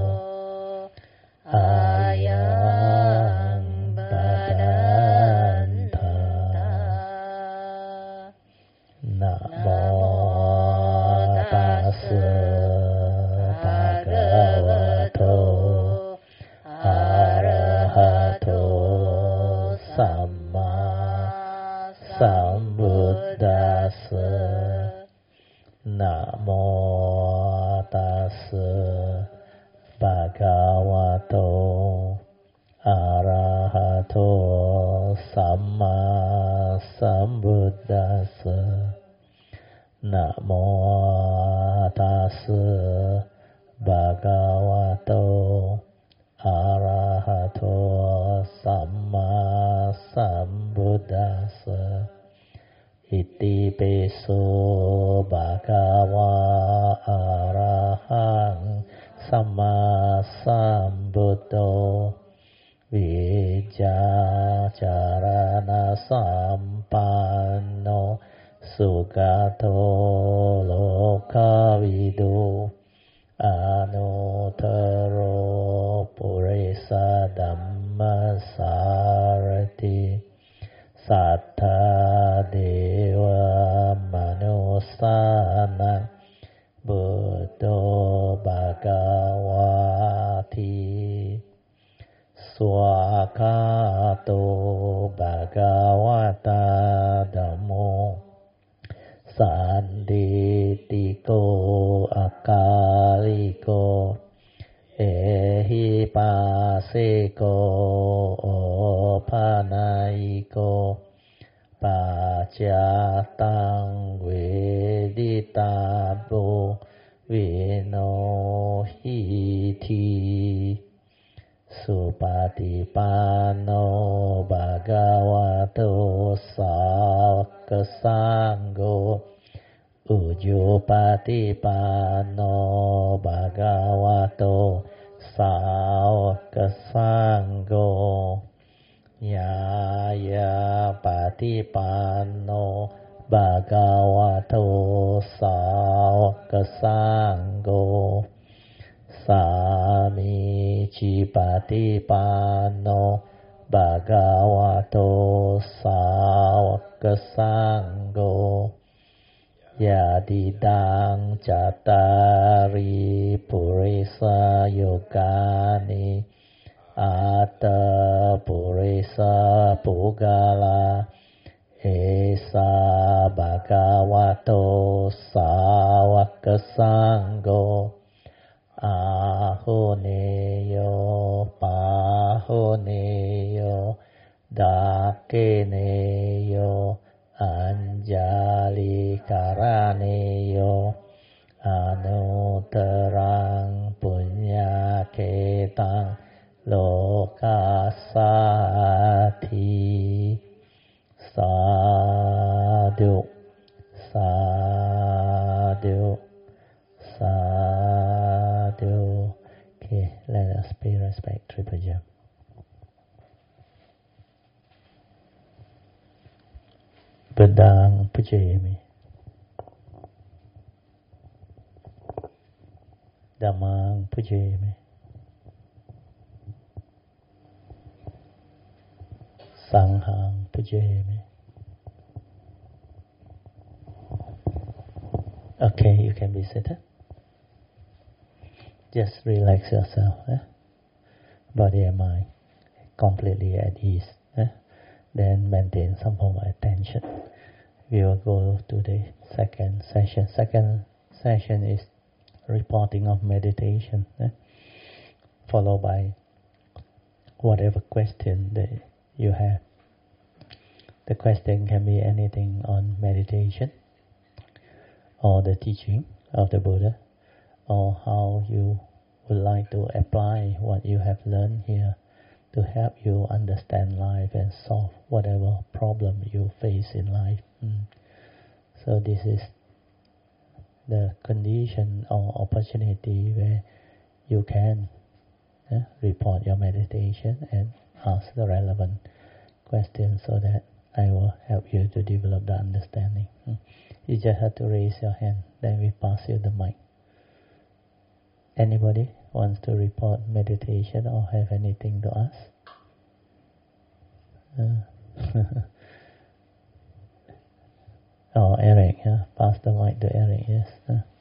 Ayang Badanta Namo Tassa Bhagavato Arahato Samma Sambuddhassa Namo Tassa Bhagavato Arahato Samma Sambuddhassa Namo Tassa Bhagavato Arahato Samma Sambuddhassa Iti Piso Bhagava Arahang Samma Sambuddho Vijjacharana Sampanno Sugato Lokavidu Anuttaro Purisa Dhammasarati Sattha Deva Manusana Buddho Bhagavati Swakato Bhagavata Dhammo Sanditiko Akaliko Ehipasiko Opanaiko Pacatang Veditabo Vinohiti Supatipano Bhagavato Sakkasangho Ujjupatipano Bhagavato Sakkasangho Nyaya Patipano Bhagavato Sakkasangho Samici Patipano Bhagavato Sakkasangho Yadidang Cattari Purisa Yogani Atta Purisa Pugala Esa Bhagavato Sakkasangho Ahoneyo Pahoneyo Dakeneyo Anjali Karaneyo Anuttara โลกาสัตถิสาธุสาธุสาธุ Okay, let us pay respect Triple Gem. Bedang Pujayami Dhammang Pujayami Sanghang Pujayami. Okay, you can be seated. Just relax yourself. Body and mind completely at ease. Then maintain some form of attention. We will go to the second session. Second session is reporting of meditation, followed by whatever question that you have. The question can be anything on meditation, or the teaching of the Buddha, or how you would like to apply what you have learned here to help you understand life and solve whatever problem you face in life. So this is the condition or opportunity where you can report your meditation and ask the relevant questions so that I will help you to develop the understanding. You just have to raise your hand, then we pass you the mic. Anybody wants to report meditation or have anything to ask? Oh, Eric, pass the mic to Eric, yes.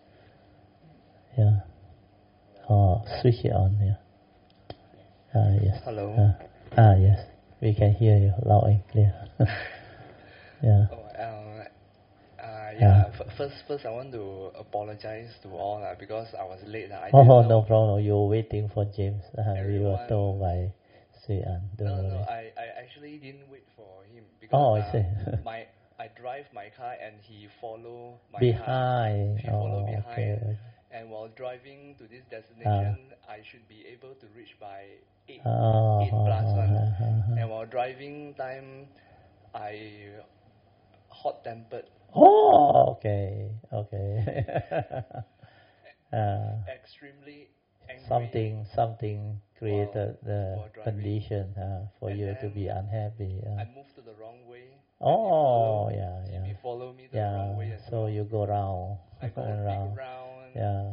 Yeah. Oh, switch it on, yes. Hello. Yes. We can hear you loud and clear. Yeah. First I want to apologize to all because I was late. No problem. You were waiting for James. We were told by Sui An. No, I actually didn't wait for him because I see. I drive my car and he follow my behind. car. He follow behind. Okay. And while driving to this destination, I should be able to reach by 8 plus 1. And while driving time, I hot-tempered. Oh, okay. Extremely angry. Something created the condition for you to be unhappy. I moved to the wrong way. He follow me the wrong way as well. So you go round. I go round. Yeah.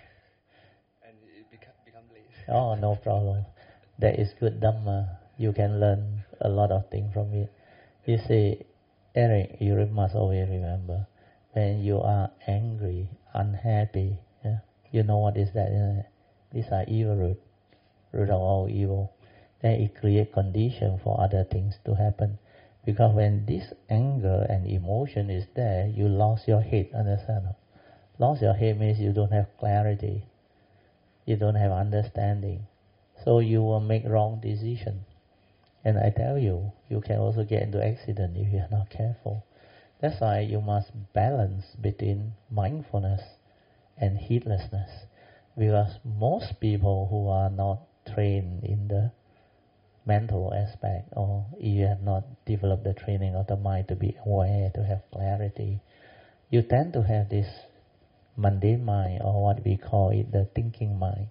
And it become late. Oh, no problem. That is good Dhamma. You can learn a lot of things from it. You see, Eric, you must always remember, when you are angry, unhappy, you know what is that, isn't it? These are evil root of all evil. Then it creates condition for other things to happen. Because when this anger and emotion is there, you lost your head, understand? Lost your head means you don't have clarity. You don't have understanding. So you will make wrong decision. And I tell you, you can also get into accident if you are not careful. That's why you must balance between mindfulness and heedlessness. Because most people who are not trained in the mental aspect, or you have not developed the training of the mind to be aware, to have clarity, you tend to have this mundane mind, or what we call it, the thinking mind.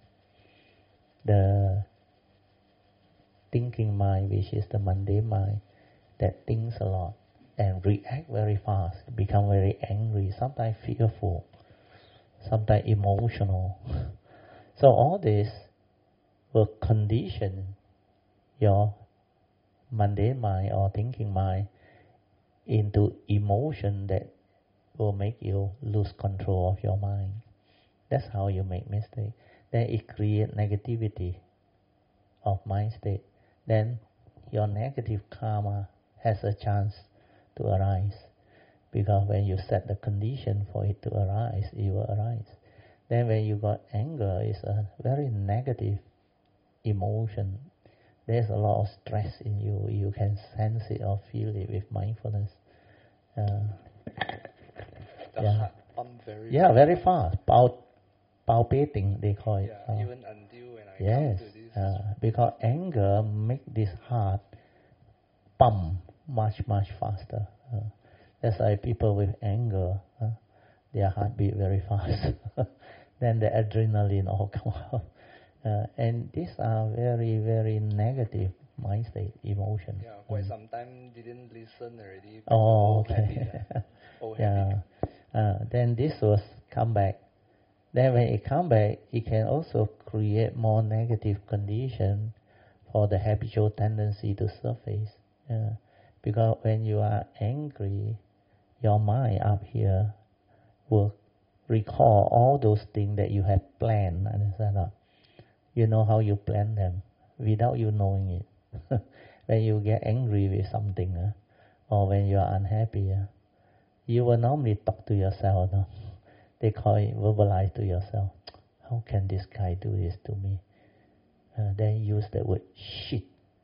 The thinking mind, which is the mundane mind, that thinks a lot and react very fast, become very angry, sometimes fearful, sometimes emotional. So all this will condition your mundane mind or thinking mind into emotion that will make you lose control of your mind. That's how you make mistake. Then it creates negativity of mind state. Then your negative karma has a chance to arise. Because when you set the condition for it to arise, it will arise. Then when you got anger, it's a very negative emotion. There's a lot of stress in you. You can sense it or feel it with mindfulness. Heart pump very fast. Palpating, they call it. Even until when I come to this Because anger make this heart pump much faster. That's why people with anger, their heart beat very fast. Then the adrenaline all come out. And these are very, very negative mind state, emotion. Yeah, quite some time didn't listen already. Oh, okay. Then this was come back. Then when it come back, it can also create more negative condition for the habitual tendency to surface. Because when you are angry, your mind up here will recall all those things that you have planned. Understand? You know how you plan them without you knowing it. When you get angry with something, or when you are unhappy, you will normally talk to yourself. No? They call it verbalize to yourself. How can this guy do this to me? Then use the word shit.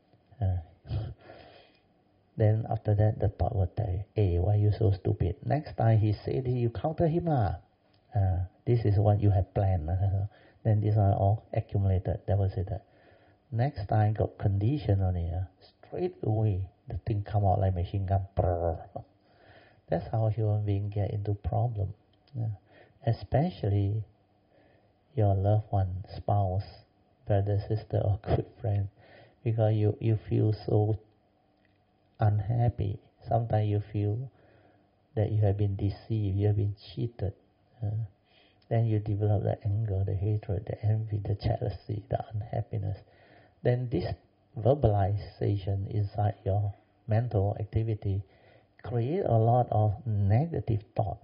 Then after that, the thought will tell you, hey, why are you so stupid? Next time he said it, you counter him. This is what you have planned. Then these are all accumulated. That was it. Next time got condition on it. Straight away, the thing come out like machine gun. That's how human beings get into problem. Especially your loved one, spouse, brother, sister, or good friend. Because you feel so unhappy. Sometimes you feel that you have been deceived, you have been cheated. Then you develop the anger, the hatred, the envy, the jealousy, the unhappiness. Then this verbalization inside your mental activity create a lot of negative thought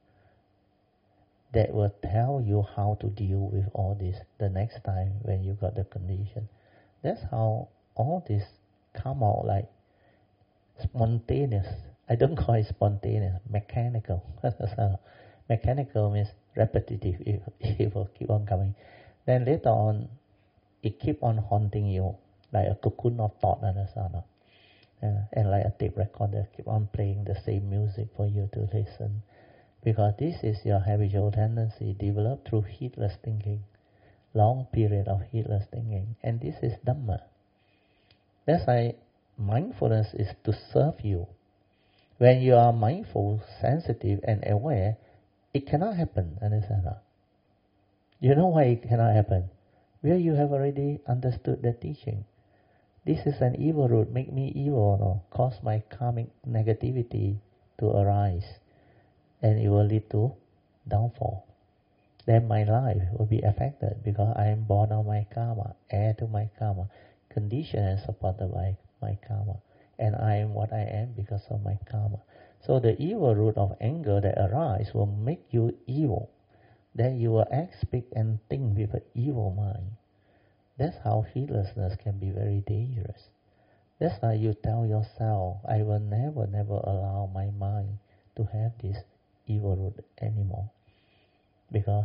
that will tell you how to deal with all this the next time when you got the condition. That's how all this come out like spontaneous. I don't call it spontaneous, mechanical. Mechanical means repetitive. It will keep on coming. Then later on, it keep on haunting you like a cocoon of thought, understand? And like a tape recorder, keep on playing the same music for you to listen. Because this is your habitual tendency developed through heedless thinking, long period of heedless thinking. And this is Dhamma. That's why mindfulness is to serve you. When you are mindful, sensitive, and aware, it cannot happen, understand? You know why it cannot happen? Well, you have already understood the teaching. This is an evil root, make me evil, no? Cause my karmic negativity to arise. And it will lead to downfall. Then my life will be affected because I am born of my karma, heir to my karma, conditioned and supported by my karma. And I am what I am because of my karma. So the evil root of anger that arises will make you evil. Then you will act, speak, and think with an evil mind. That's how heedlessness can be very dangerous. That's why you tell yourself, I will never allow my mind to have this evil root anymore. Because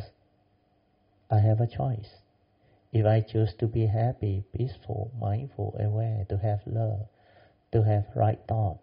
I have a choice. If I choose to be happy, peaceful, mindful, aware, to have love, to have right thought,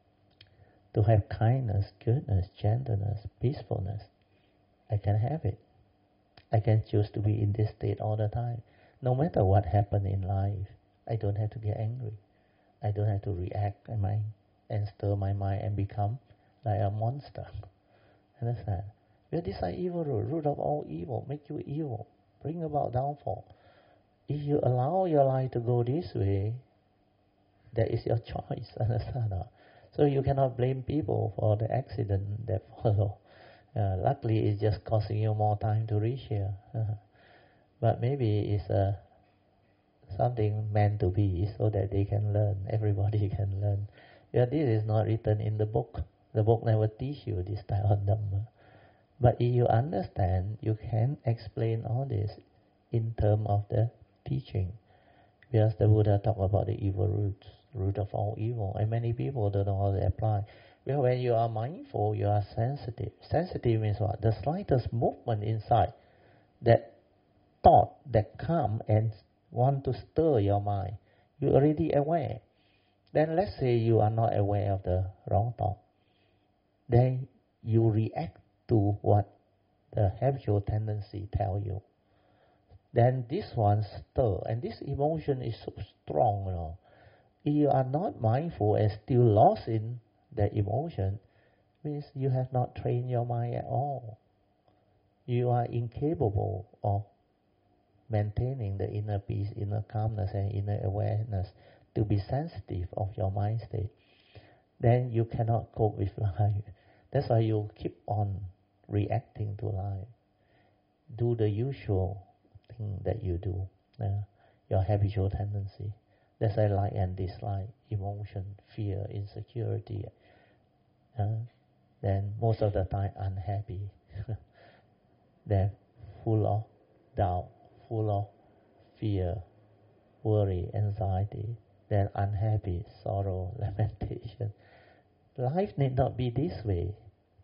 to have kindness, goodness, gentleness, peacefulness, I can have it. I can choose to be in this state all the time. No matter what happened in life, I don't have to get angry. I don't have to react and stir my mind and become like a monster. Understand? Well, these are evil root of all evil, make you evil, bring about downfall. If you allow your life to go this way, that is your choice, understand? So you cannot blame people for the accident that follow. Luckily, it's just costing you more time to reach here. But maybe it's something meant to be so that they can learn, everybody can learn. Yeah, this is not written in the book. The book never teach you this type of Dhamma. But if you understand, you can explain all this in terms of the teaching. Because the Buddha talked about the evil roots, root of all evil. And many people don't know how to apply. Well, when you are mindful, you are sensitive. Sensitive means what? The slightest movement inside, that thought that come and want to stir your mind, you're already aware. Then let's say you are not aware of the wrong thought. Then you react to what the habitual tendency tell you. then this one stir, and this emotion is so strong, If you are not mindful and still lost in the emotion, means you have not trained your mind at all. You are incapable of maintaining the inner peace, inner calmness, and inner awareness to be sensitive of your mind state. Then you cannot cope with life. That's why you keep on reacting to life. Do the usual thing that you do, your habitual tendency. That's why like and dislike, emotion, fear, insecurity. Then most of the time unhappy. Then full of doubt, full of fear, worry, anxiety. Then unhappy, sorrow, lamentation. Life need not be this way.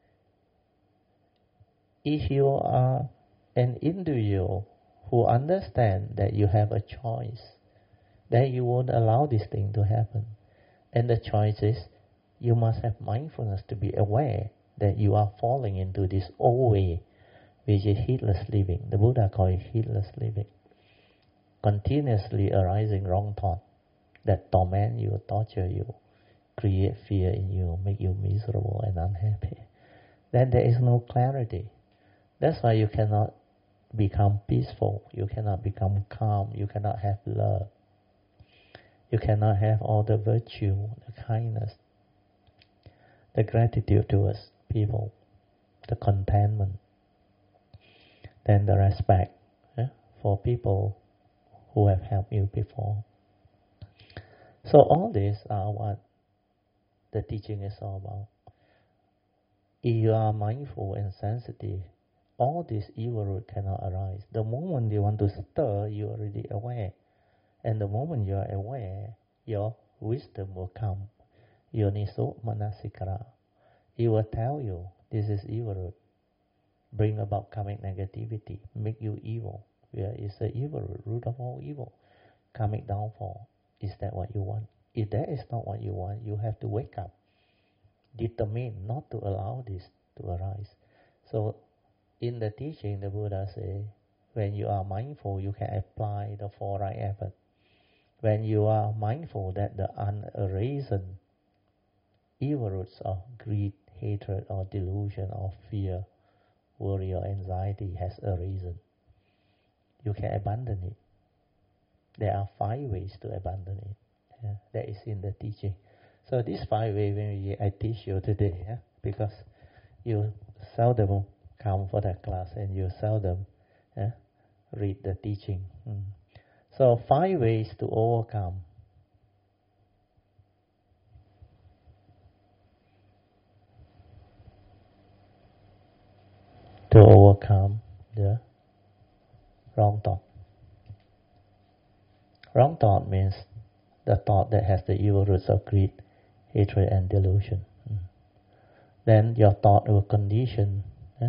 If you are an individual who understands that you have a choice, then you won't allow this thing to happen. And the choice is, you must have mindfulness to be aware that you are falling into this old way, which is heedless living. The Buddha called it heedless living. Continuously arising wrong thought that torment you, torture you, create fear in you, make you miserable and unhappy. Then there is no clarity. That's why you cannot become peaceful, you cannot become calm, you cannot have love. You cannot have all the virtue, the kindness, the gratitude towards people, the contentment, then the respect for people who have helped you before. So all these are what the teaching is all about. If you are mindful and sensitive, all this evil root cannot arise. The moment you want to stir, you are already aware. And the moment you are aware, your wisdom will come. Yoniso manasikara. It will tell you, this is evil root. Bring about karmic negativity, make you evil. Where is the evil root? Root of all evil. Karmic downfall. Is that what you want? If that is not what you want, you have to wake up. Determine not to allow this to arise. So, in the teaching, the Buddha says, when you are mindful, you can apply the four right effort. When you are mindful that the unarisen evil roots of greed, hatred, or delusion, or fear, worry, or anxiety has arisen, you can abandon it. There are 5 ways to abandon it. That is in the teaching. So these 5 ways I teach you today, because you seldom come for that class and you seldom read the teaching. So 5 ways to overcome. To overcome the wrong thought. Wrong thought means the thought that has the evil roots of greed, hatred, and delusion. Then your thought will condition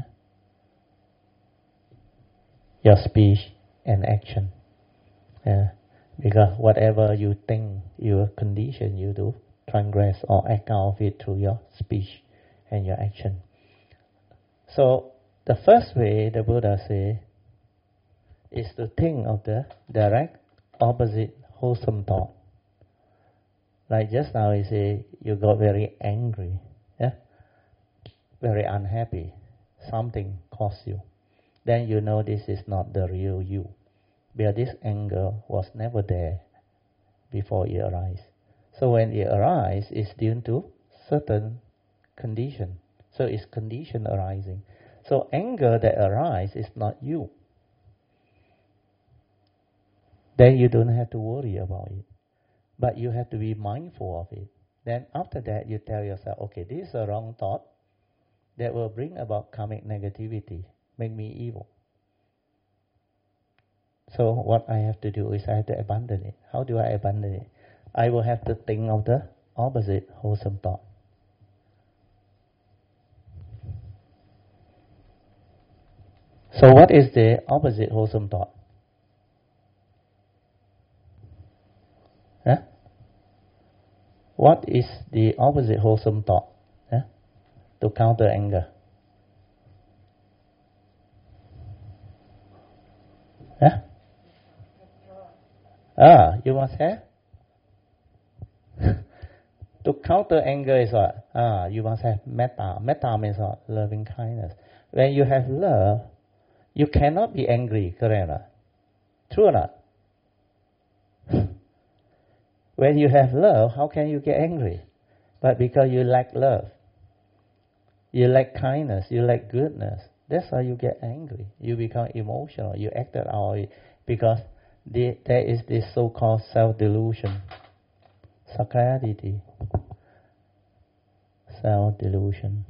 your speech and action. Because whatever you think, you will condition you to transgress or act out of it through your speech and your action. So the first way the Buddha says is to think of the direct opposite wholesome thought. Like just now he said, you got very angry, very unhappy, something caused you. Then you know this is not the real you. Because this anger was never there before it arises. So when it arises, it's due to certain condition. So it's condition arising. So anger that arises is not you. Then you don't have to worry about it. But you have to be mindful of it. Then after that, you tell yourself, okay, this is a wrong thought that will bring about karmic negativity, make me evil. So what I have to do is I have to abandon it. How do I abandon it? I will have to think of the opposite wholesome thought. So what is the opposite wholesome thought? What is the opposite wholesome thought to counter anger? You must have. To counter anger is what? You must have metta. Metta means what? Loving kindness. When you have love, you cannot be angry, correct or not? True or not? When you have love, how can you get angry? But because you lack love, you lack kindness, you lack goodness, that's why you get angry. You become emotional, you act out because there is this so-called self-delusion. Sakkayaditthi. Self-delusion.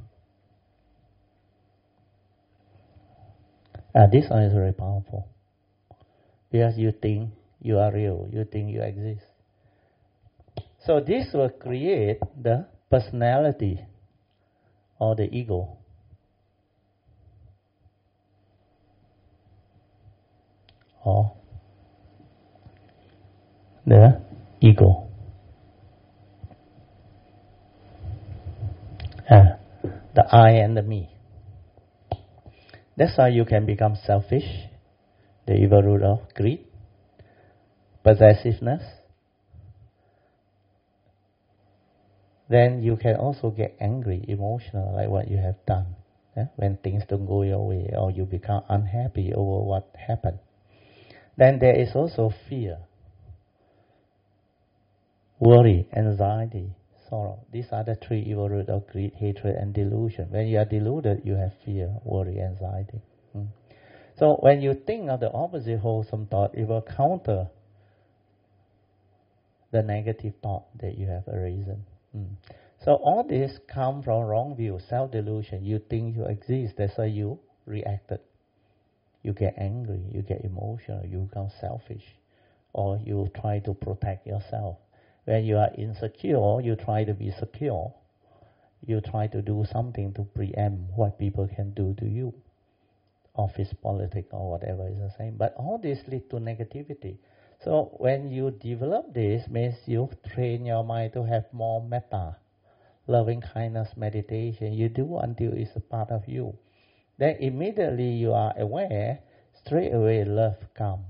This one is very powerful. Because you think you are real, you think you exist. So this will create the personality or the ego. Or the ego. The I and the me. That's why you can become selfish, the evil root of greed, possessiveness. Then you can also get angry, emotional, like what you have done. When things don't go your way or you become unhappy over what happened. Then there is also fear, worry, anxiety, sorrow. These are the three evil roots of greed, hatred, and delusion. When you are deluded, you have fear, worry, anxiety. So when you think of the opposite wholesome thought, it will counter the negative thought that you have arisen. So all this comes from wrong view, self-delusion. You think you exist, that's why you reacted. You get angry, you get emotional, you become selfish, or you try to protect yourself. When you are insecure, you try to be secure. You try to do something to preempt what people can do to you. Office politics or whatever is the same. But all this leads to negativity. So when you develop this, means you train your mind to have more metta, loving kindness meditation. You do until it's a part of you. Then immediately you are aware, straight away love comes.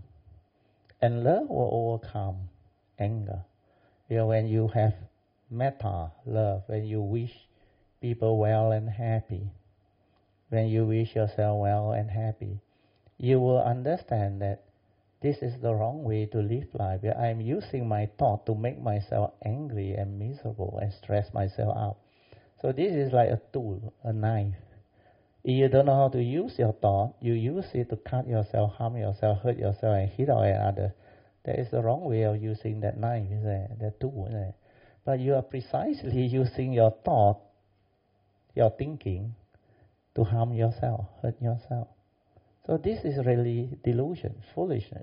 And love will overcome anger. When you have metta, love, when you wish people well and happy, when you wish yourself well and happy, you will understand that this is the wrong way to live life. I am using my thought to make myself angry and miserable and stress myself out. So this is like a tool, a knife. If you don't know how to use your thought, you use it to cut yourself, harm yourself, hurt yourself, and hit out at others. That is the wrong way of using that knife, that tool. But you are precisely using your thought, your thinking, to harm yourself, hurt yourself. So this is really delusion, foolishness.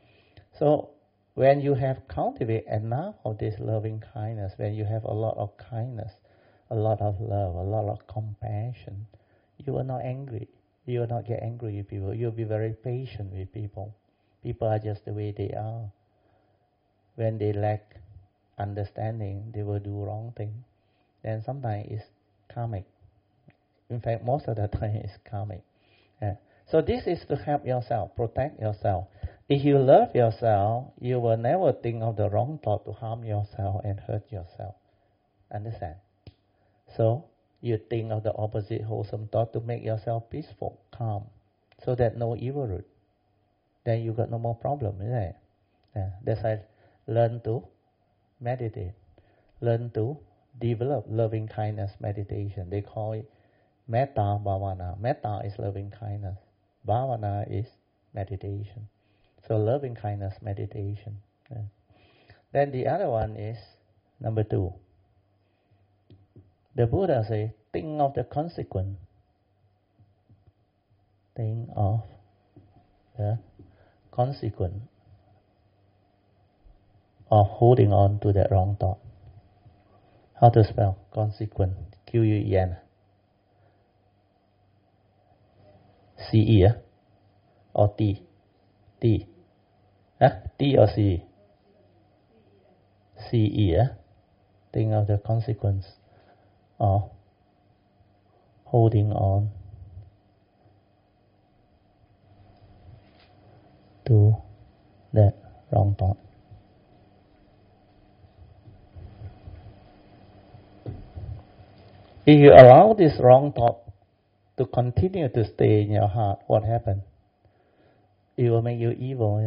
So when you have cultivated enough of this loving kindness, when you have a lot of kindness, a lot of love, a lot of compassion, you are not angry. You will not get angry with people. You will be very patient with people. People are just the way they are. When they lack understanding, they will do wrong things. Then sometimes it's karmic. In fact, most of the time it's karmic. So this is to help yourself, protect yourself. If you love yourself, you will never think of the wrong thought to harm yourself and hurt yourself. Understand? So you think of the opposite wholesome thought to make yourself peaceful, calm, so that no evil root. Then you got no more problem, isn't it? That's why learn to meditate. Learn to develop loving kindness meditation. They call it metta bhavana. Metta is loving kindness. Bhavana is meditation. So loving kindness meditation. Then the other one is number 2. The Buddha says, think of the consequence. Think of the consequence of holding on to that wrong thought. How to spell consequence? Quen. Ce or T? T. T or C? Ce. Think of the consequence of holding on to that wrong thought. If you allow this wrong thought to continue to stay in your heart, what happens? It will make you evil.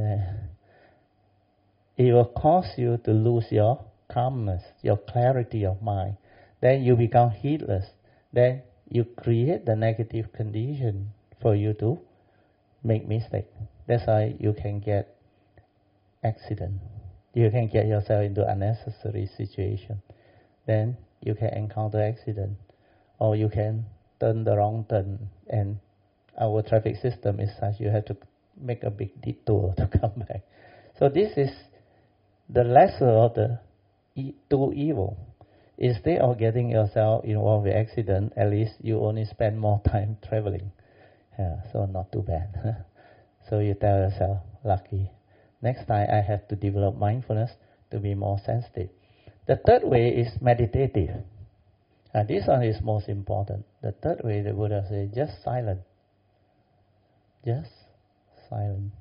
It will cause you to lose your calmness, your clarity of mind. Then you become heedless. Then you create the negative condition for you to make mistake. That's why you can get accident. You can get yourself into unnecessary situation. Then you can encounter accident, or you can turn the wrong turn. And our traffic system is such you have to make a big detour to come back. So this is the lesser of the two evil. Instead of getting yourself involved with accident, at least you only spend more time traveling. So not too bad. So you tell yourself, lucky. Next time I have to develop mindfulness to be more sensitive. The third way is meditative. This one is most important. The third way, the Buddha says, just silent. Just silent.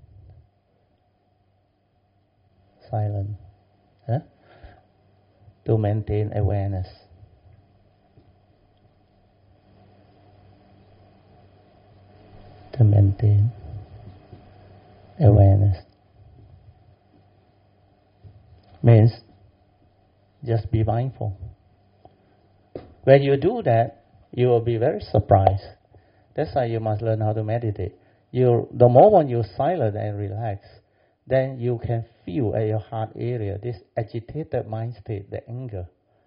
Silent. To maintain awareness. To maintain awareness. Means just be mindful. When you do that, you will be very surprised. That's why you must learn how to meditate. The moment you're silent and relaxed, then you can feel at your heart area this agitated mind state, the anger.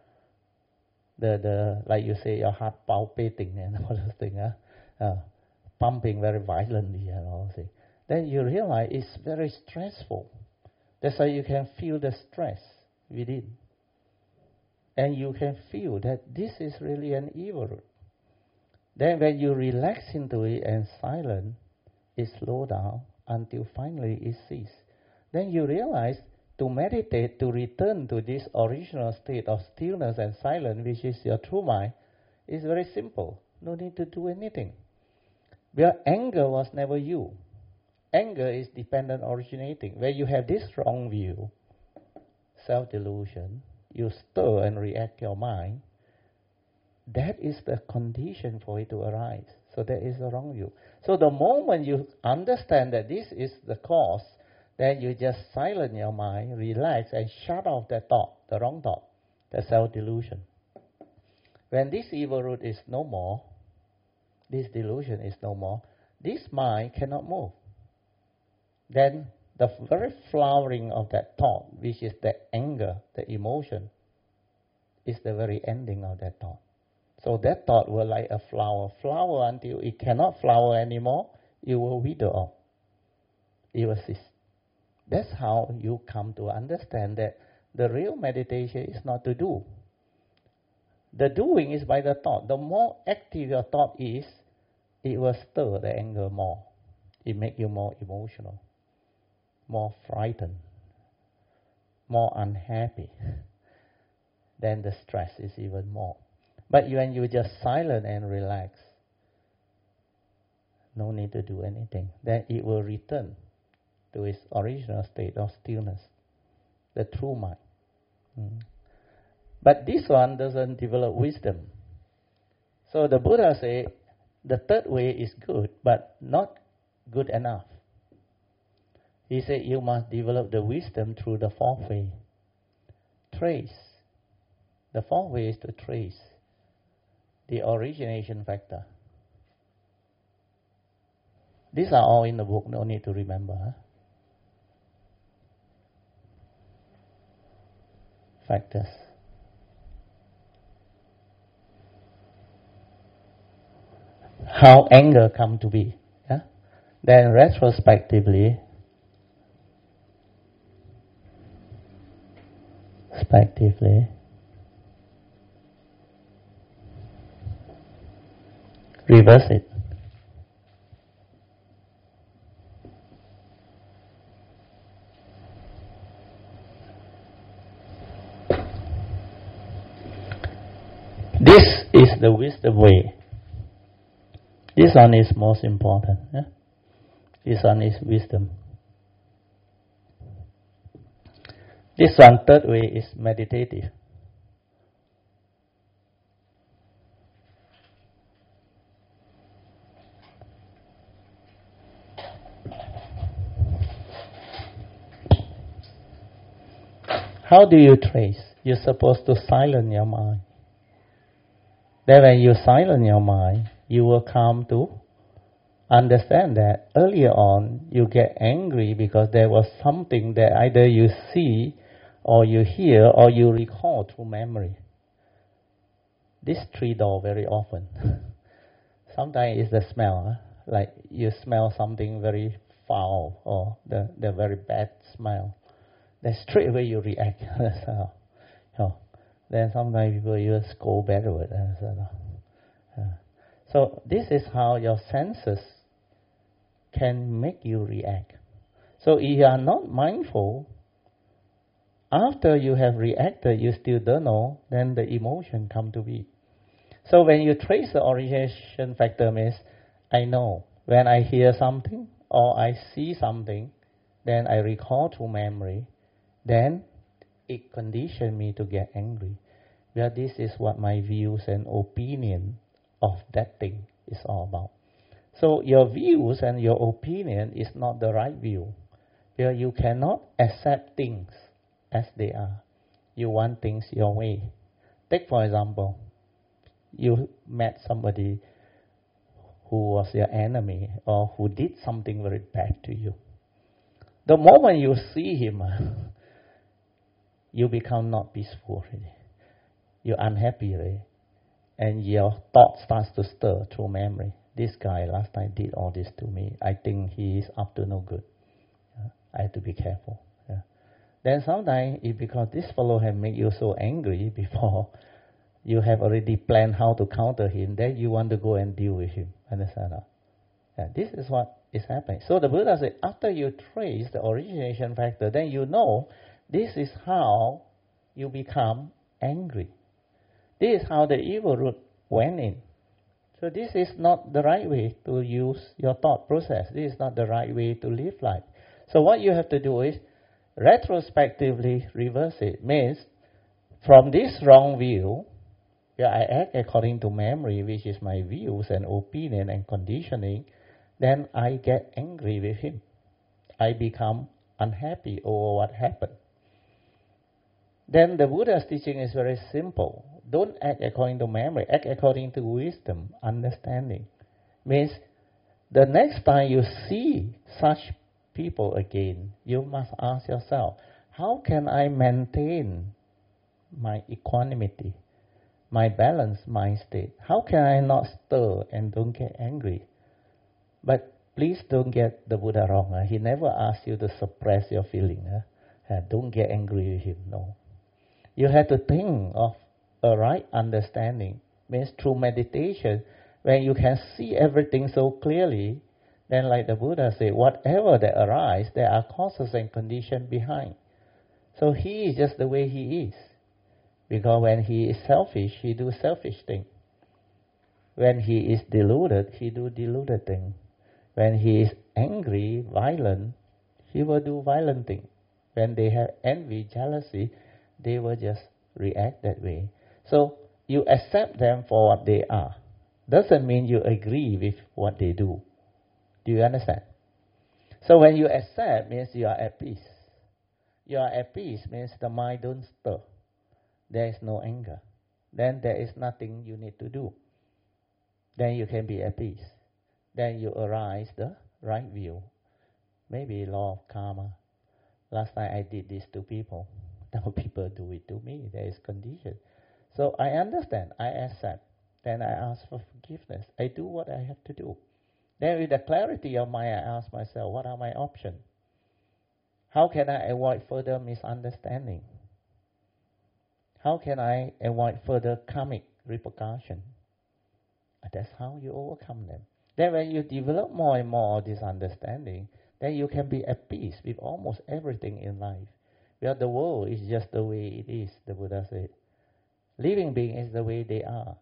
The like you say, your heart palpitating and all those things, pumping very violently and all those things. Then you realize it's very stressful. That's why you can feel the stress within. And you can feel that this is really an evil root. Then when you relax into it and silent, it slows down until finally it ceases. Then you realize to meditate, to return to this original state of stillness and silence, which is your true mind, is very simple. No need to do anything. Where anger was never you. Anger is dependent originating. Where you have this wrong view, self-delusion, you stir and react your mind, that is the condition for it to arise. So that is the wrong view. So the moment you understand that this is the cause, then you just silence your mind, relax, and shut off that thought, the wrong thought, the self-delusion. When this evil root is no more, this delusion is no more, this mind cannot move. Then the very flowering of that thought, which is the anger, the emotion, is the very ending of that thought. So that thought will like a flower until it cannot flower anymore, it will wither off. It will cease. That's how you come to understand that the real meditation is not to do. The doing is by the thought. The more active your thought is, it will stir the anger more. It makes you more emotional, more frightened, more unhappy. Then the stress is even more. But when you just silent and relax, no need to do anything, then it will return to its original state of stillness, the true mind. But this one doesn't develop wisdom. So the Buddha said, the third way is good, but not good enough. He said, you must develop the wisdom through the fourth way. Trace. The fourth way is to trace the origination factor. These are all in the book, no need to remember. Factors. How anger come to be. Then retrospectively, reverse it. This is the wisdom way. This one is most important. This one is wisdom. This one, third way, is meditative. How do you trace? You're supposed to silence your mind. Then when you silence your mind, you will come to understand that earlier on you get angry because there was something that either you see or you hear or you recall through memory. This three door very often. Sometimes it's the smell, like you smell something very foul or the very bad smell. Then straight away you react. Then sometimes people even scold backward. So this is how your senses can make you react. So if you are not mindful, after you have reacted, you still don't know, then the emotion come to be. So when you trace the origination factor means, I know when I hear something or I see something, then I recall to memory, then it conditioned me to get angry. Well, this is what my views and opinion of that thing is all about. So your views and your opinion is not the right view. Well, you cannot accept things as they are. You want things your way. Take for example, you met somebody who was your enemy or who did something very bad to you. The moment you see him, you become not peaceful already. You're unhappy already. And your thought starts to stir through memory. This guy last time did all this to me. I think he is up to no good. I have to be careful. Then sometimes, because this fellow has made you so angry before, you have already planned how to counter him, then you want to go and deal with him. Understand? This is what is happening. So the Buddha said, after you trace the origination factor, then you know this is how you become angry. This is how the evil root went in. So this is not the right way to use your thought process. This is not the right way to live life. So what you have to do is retrospectively reverse it. Means from this wrong view, I act according to memory, which is my views and opinion and conditioning, then I get angry with him. I become unhappy over what happened. Then the Buddha's teaching is very simple. Don't act according to memory, act according to wisdom, understanding. Means the next time you see such people again, you must ask yourself, how can I maintain my equanimity, my balanced mind state? How can I not stir and don't get angry? But please don't get the Buddha wrong. He never asks you to suppress your feeling. Don't get angry with him. No. You have to think of a right understanding. Means through meditation, when you can see everything so clearly, then like the Buddha said, whatever that arises, there are causes and conditions behind. So he is just the way he is. Because when he is selfish, he do selfish things. When he is deluded, he do deluded things. When he is angry, violent, he will do violent things. When they have envy, jealousy, they will just react that way. So you accept them for what they are. Doesn't mean you agree with what they do. Do you understand? So when you accept, means you are at peace. You are at peace means the mind don't stir. There is no anger. Then there is nothing you need to do. Then you can be at peace. Then you arise the right view. Maybe law of karma. Last time I did this to people. Now people do it to me. There is condition. So I understand. I accept. Then I ask for forgiveness. I do what I have to do. Then with the clarity of mind, I ask myself, what are my options? How can I avoid further misunderstanding? How can I avoid further karmic repercussion? That's how you overcome them. Then when you develop more and more of this understanding, then you can be at peace with almost everything in life. Where the world is just the way it is, the Buddha said. Living beings is the way they are.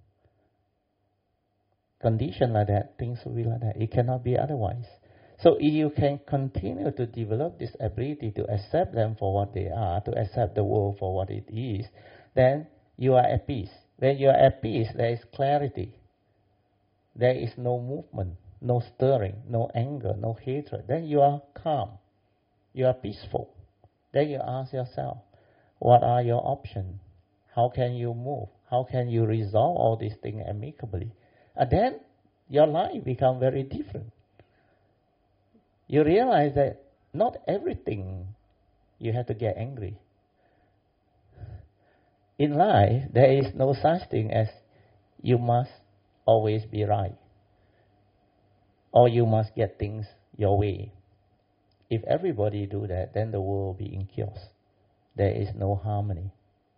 Condition like that, things will be like that. It cannot be otherwise. So if you can continue to develop this ability to accept them for what they are, to accept the world for what it is, then you are at peace. When you are at peace, there is clarity. There is no movement, no stirring, no anger, no hatred. Then you are calm. You are peaceful. Then you ask yourself, What are your options? How can you move? How can you resolve all these things amicably? And then your life becomes very different. You realize that not everything you have to get angry. In life, there is no such thing as you must always be right, or you must get things your way. If everybody do that, then the world will be in chaos. There is no harmony.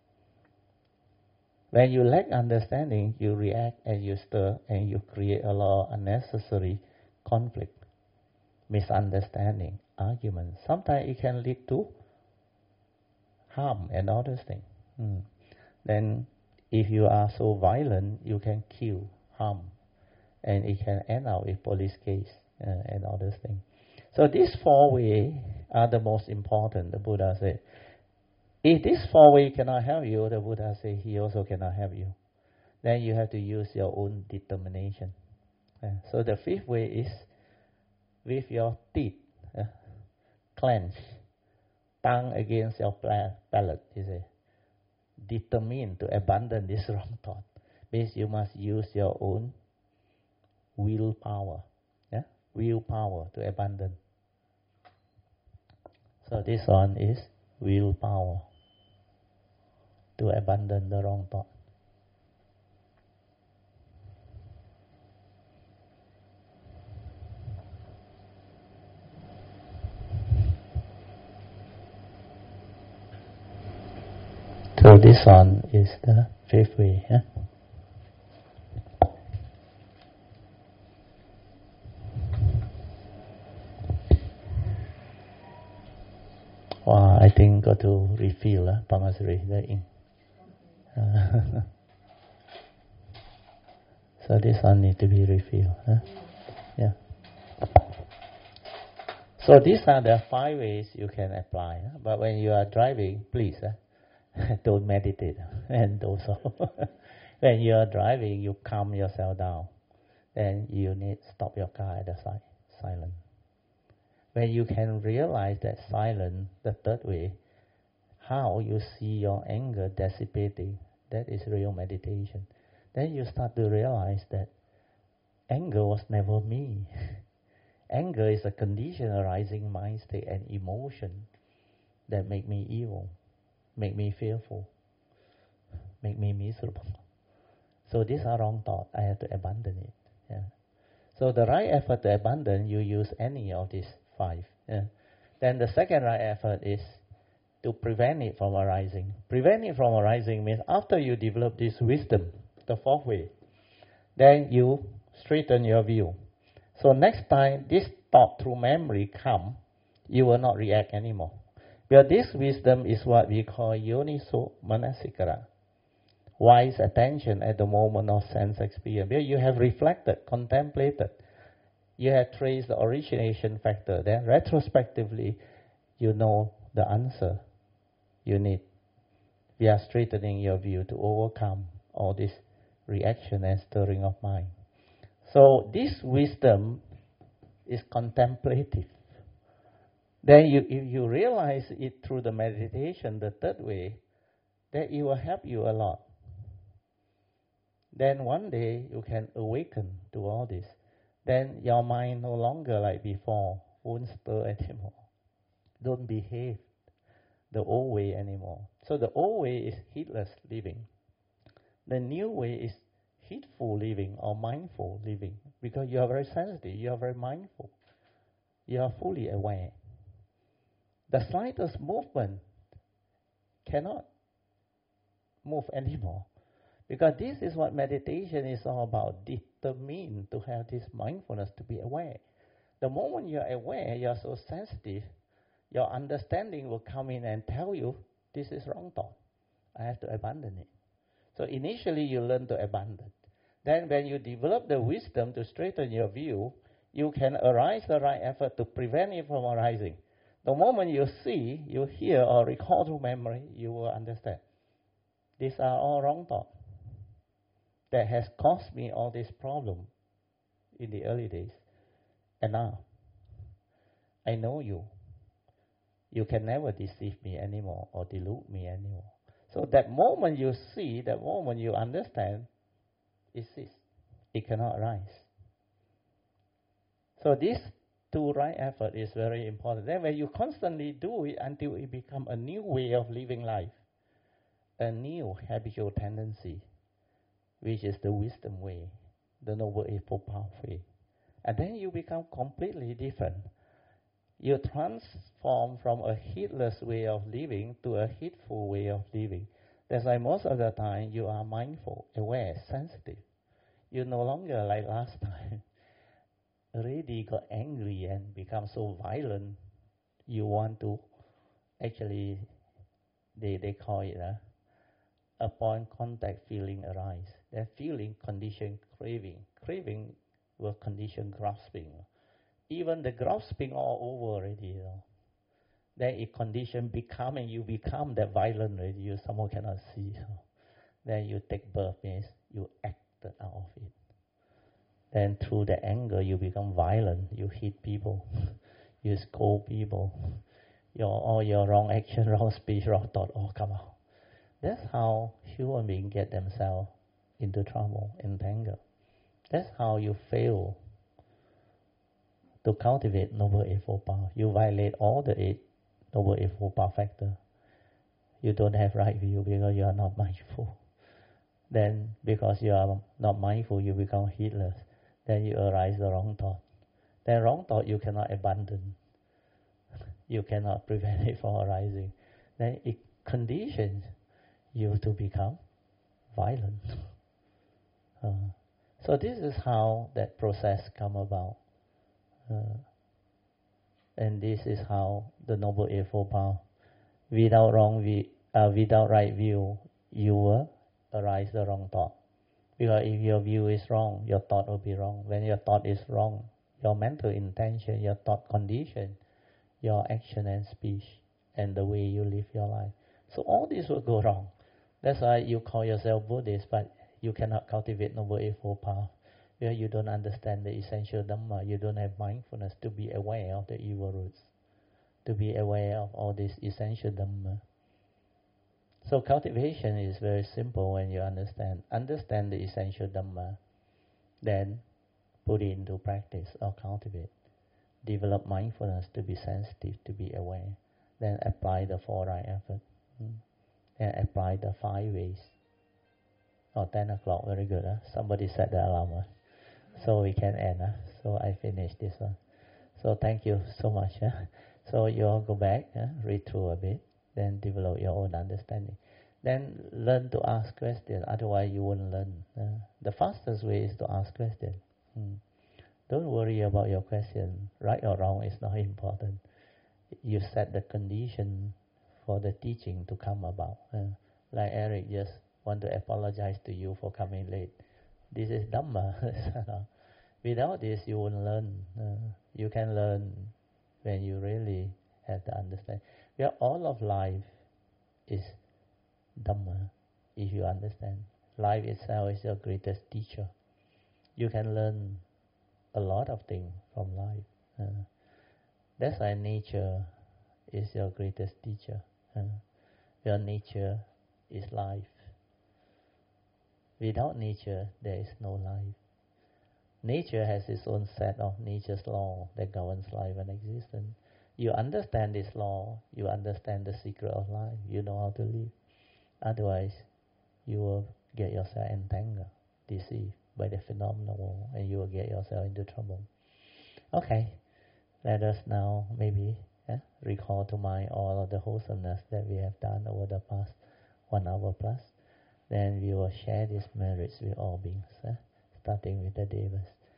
When you lack understanding, you react and you stir and you create a lot of unnecessary conflict, misunderstanding, argument. Sometimes it can lead to harm and other things. Then if you are so violent, you can kill, harm, and it can end up with police case and other things. So these 4 ways are the most important, the Buddha said. If this 4 ways cannot help you, the Buddha said he also cannot help you. Then you have to use your own determination. So the 5th way is with your teeth, clench, tongue against your palate, you say. Determined to abandon this wrong thought. Means you must use your own willpower. Willpower to abandon. So this one is willpower to abandon the wrong thought. So this one is the 5th way. Wow, I think got to refill Pamasri, the ink. So this one need to be refilled. Yeah. So these are the 5 ways you can apply. But when you are driving, please don't meditate and also when you are driving, you calm yourself down. Then you need to stop your car at the side, silent. When you can realize that silence, the 3rd way, how you see your anger dissipating, that is real meditation. Then you start to realize that anger was never me. Anger is a condition arising mind state and emotion that make me evil, make me fearful, make me miserable. So these are wrong thoughts. I have to abandon it. Yeah. So the right effort to abandon, you use any of these 5. Yeah. Then the second right effort is to prevent it from arising. Prevent it from arising means after you develop this wisdom, the 4th way, then you straighten your view. So next time this thought through memory come, you will not react anymore. Because this wisdom is what we call yoniso manasikara, wise attention at the moment of sense experience. Because you have reflected, contemplated, you have traced the origination factor. Then retrospectively, you know the answer you need. We are straightening your view to overcome all this reaction and stirring of mind. So this wisdom is contemplative. Then if you realize it through the meditation, the 3rd way, then it will help you a lot. Then one day you can awaken to all this. Then your mind no longer like before, won't stir anymore. Don't behave the old way anymore. So the old way is heedless living. The new way is heedful living or mindful living, because you are very sensitive, you are very mindful, you are fully aware. The slightest movement cannot move anymore, because this is what meditation is all about, determined to have this mindfulness, to be aware. The moment you are aware, you are so sensitive, your understanding will come in and tell you, this is wrong thought, I have to abandon it. So initially you learn to abandon. Then when you develop the wisdom to straighten your view, you can arise the right effort to prevent it from arising. The moment you see, you hear or recall through memory, you will understand. These are all wrong thoughts that has caused me all this problem in the early days. And now, I know you. you can never deceive me anymore or delude me anymore. So that moment you see, that moment you understand, it ceases. It cannot rise. So this two right effort is very important. Then when you constantly do it until it becomes a new way of living life, a new habitual tendency, which is the wisdom way, the Noble Eightfold Path way. And then you become completely different. You transform from a heedless way of living to a heedful way of living. That's why most of the time you are mindful, aware, sensitive. You no longer like last time already got angry and become so violent. You want to actually, they call it upon contact feeling arise. That feeling condition craving. Craving will condition grasping. Even the grasping all over already. Then it condition becoming, you become that violent already. You someone cannot see. Then you take birth, means you acted out of it. Then through the anger you become violent. You hit people. You scold people. All your wrong action, wrong speech, wrong thought all come out. That's how human beings get themselves into trouble, entangled. That's how you fail to cultivate Noble Eightfold Path. You violate all the 8 Noble Eightfold Path factors. You don't have right view because you are not mindful. Then because you are not mindful, you become heedless. Then you arise the wrong thought. Then wrong thought you cannot abandon. You cannot prevent it from arising. Then it conditions you to become violent. So this is how that process come about. And this is how the Noble Eightfold Path, without right view, you will arise the wrong thought. Because if your view is wrong, your thought will be wrong. When your thought is wrong, your mental intention, your thought condition, your action and speech, and the way you live your life. So all this will go wrong. That's why you call yourself Buddhist, but you cannot cultivate Noble Eightfold Path. Because you don't understand the essential Dhamma. You don't have mindfulness to be aware of the evil roots, to be aware of all this essential Dhamma. So cultivation is very simple when you understand. Understand the essential Dhamma, then put it into practice or cultivate. Develop mindfulness to be sensitive, to be aware. Then apply the 4 right effort. Then apply the 5 ways. 10 o'clock, very good. Somebody set the alarm. So we can end. So I finished this one. So thank you so much. So you all go back, read through a bit, then develop your own understanding. Then learn to ask questions, otherwise you won't learn. The fastest way is to ask questions. Don't worry about your question. Right or wrong is not important. You set the condition for the teaching to come about. Like Eric just want to apologize to you for coming late. This is Dhamma. Without this, you won't learn. You can learn when you really have the understanding. All of life is Dhamma, if you understand. Life itself is your greatest teacher. You can learn a lot of things from life. That's why nature is your greatest teacher. Your nature is life. Without nature, there is no life. Nature has its own set of nature's law that governs life and existence. You understand this law, you understand the secret of life, you know how to live. Otherwise, you will get yourself entangled, deceived by the phenomenal world, and you will get yourself into trouble. Okay, let us now maybe recall to mind all of the wholesomeness that we have done over the past 1 hour plus. Then we will share these merits with all beings, starting with the Devas.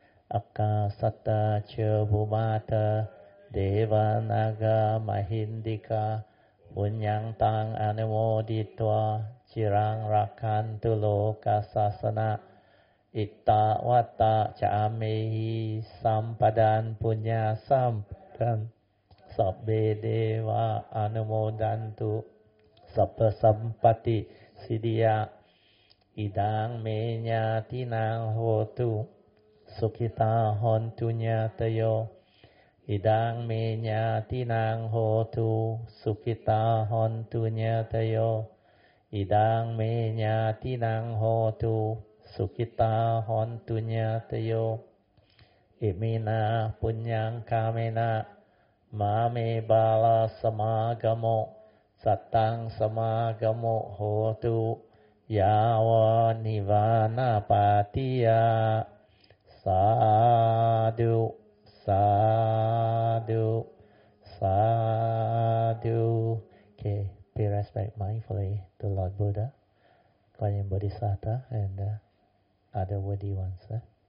Akasatta cha bhumata deva naga mahindika punyang tang anumoditva chirang rakantu loka sasana itta vata cha amehi sampadan punya sampadan sabbe deva anumodantu sabba sampati siddhya idang menya tinang hotu Sukita hontu nyatayo อิดังเมญาตินังโหตุสุขิตาหอนตุญาตโยอิดังเมญาตินังโหตุสุขิตาหอนตุญาตโยอิมินาปุญญังคาเมนะมาเมบาลาสมากโมสัตตังสมากโมโหตุยาวานิวานาปาติยาสาธุสาธุสาธุ Okay, pay respect mindfully to Lord Buddha, Guardian Bodhisattva, and other worthy ones.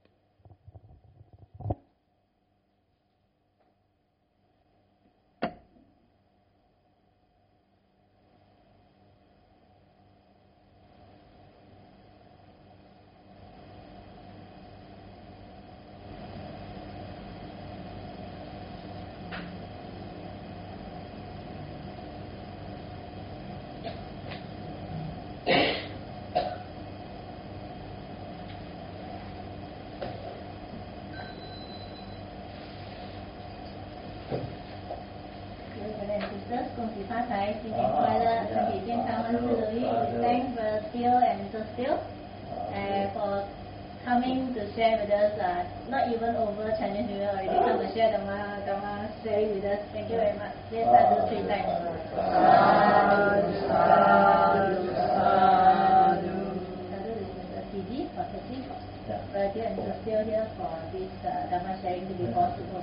For coming to share with us, not even over Chinese New Year already, come to share Dhamma sharing with us. Thank you very much. Let's start 3 times. Sadhu, sadhu, sadhu. Sadhu is Mr. TG for Tachi. Brother and sister here for this Dhamma sharing to be possible.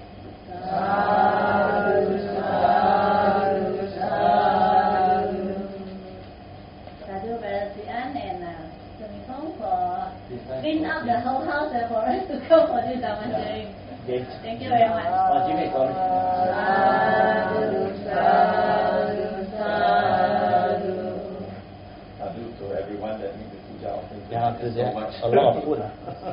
Sadhu, sadhu, sadhu. Sadhu, Brother Sian and for clean up the whole house and for us to come for this Dhamma sharing. Thank you very much. Sadhu, sadhu, sadhu. Sadhu to everyone that needs the puja offering. Yeah, thank you so much. A lot of food.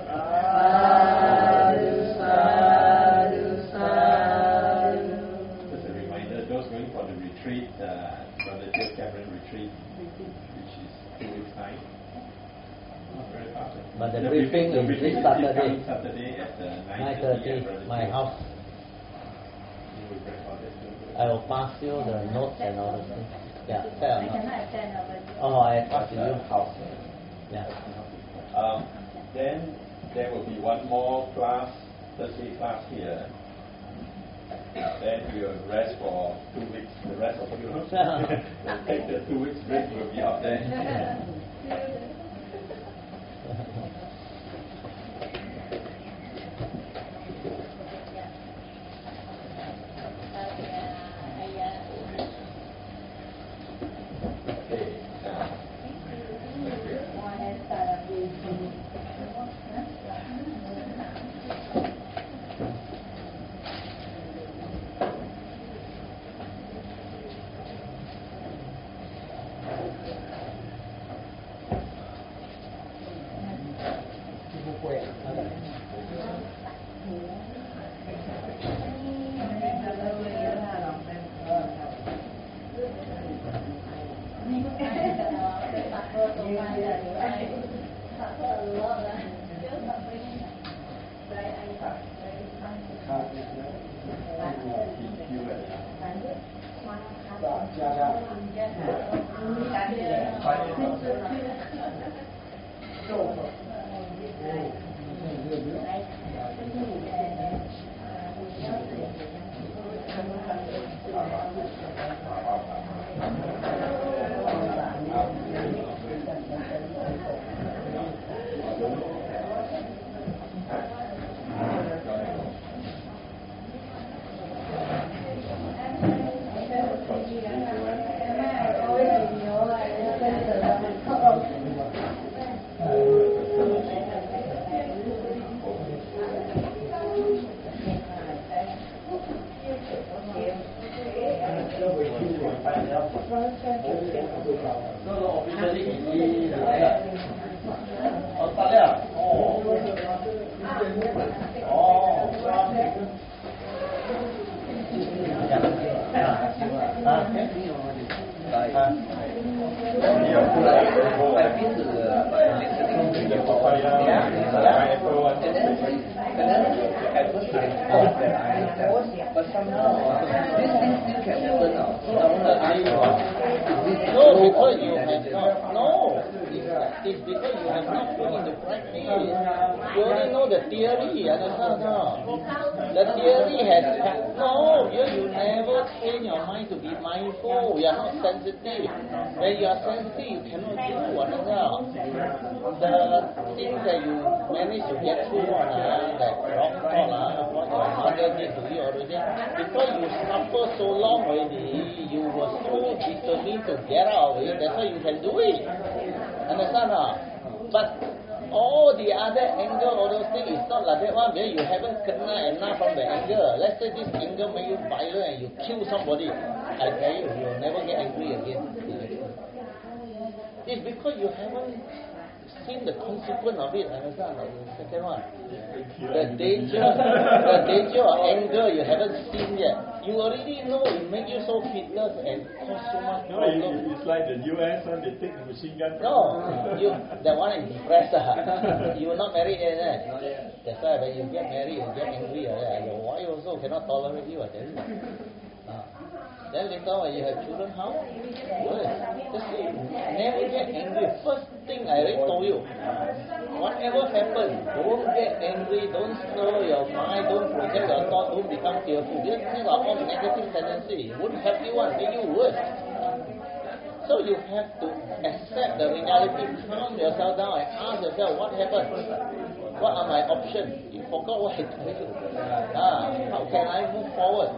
Sadhu, sadhu, sadhu. Just a reminder, those going for the retreat, Brother Jill Cameron retreat, which is 2 weeks' time. Very fast. But the briefing is this Saturday. Saturday at 9:30, my house. I will pass you the notes and all the things. Yeah, fair I enough. cannot attend over. Oh, I pass to you. House. Yeah. Then there will be one more class, Thursday class here. Then we will rest for 2 weeks. The rest of you will take the 2 weeks break. We'll be out there. And then at first I thought that I understand, but somehow this thing still can happen now. So I want to ask you, is this No, because you have not. No, it's because you have not put into practice. You only know the theory, understand? No. The theory has no. You never train your mind to be mindful. You are not sensitive. When you are sensitive, you cannot do understand? The things that you manage to get through like wrong thought, what your mother did to you already, because you suffer so long already, you were so determined to get out of it. That's why you can do it. Understand? But all the other anger, all those things, it's not like that one where you haven't kena enough from the anger. Let's say this anger make you violent and you kill somebody. I tell you, you will never get angry again. It's because you haven't seen the consequence of it. Understand? The second one. The danger of anger you haven't seen yet. You already know it makes you so hitless and cause so much problem. It's like the US when they take the machine gun. No, that one is depressed. You will not marry yet. That's why when you get married, you get angry. Your wife also cannot tolerate you. I tell you. Then later when you have children, how? Just never get angry. First thing I already told you. Whatever happens, don't get angry, don't stir your mind, don't project your thought, don't become fearful. Because these are all negative tendencies. It wouldn't help you one, make you worse. So you have to accept the reality, calm yourself down and ask yourself what happened. What are my options? You forgot what I told you. How can I move forward?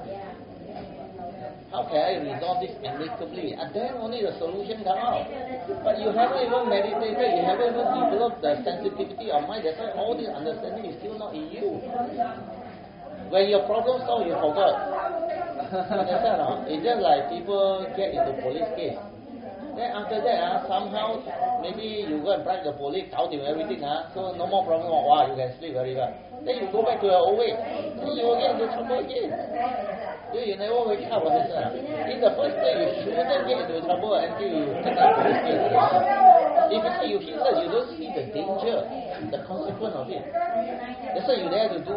How can I resolve this amicably? And then only the solution come out. But you haven't even meditated, you haven't even developed the sensitivity of mind. That's why all this understanding is still not in you. When your problem solved, you forgot. Understand? It's just like people get into police case. Then after that, somehow, maybe you go and bribe the police, out him everything, so no more problem. Wow, you can sleep very well. Then you go back to your old way. Then you will get into trouble again. You never wake up. In the first place, you shouldn't get into trouble until you get into police case. If you say you heedless, you don't see the danger, the consequence of it. That's what you dare to do,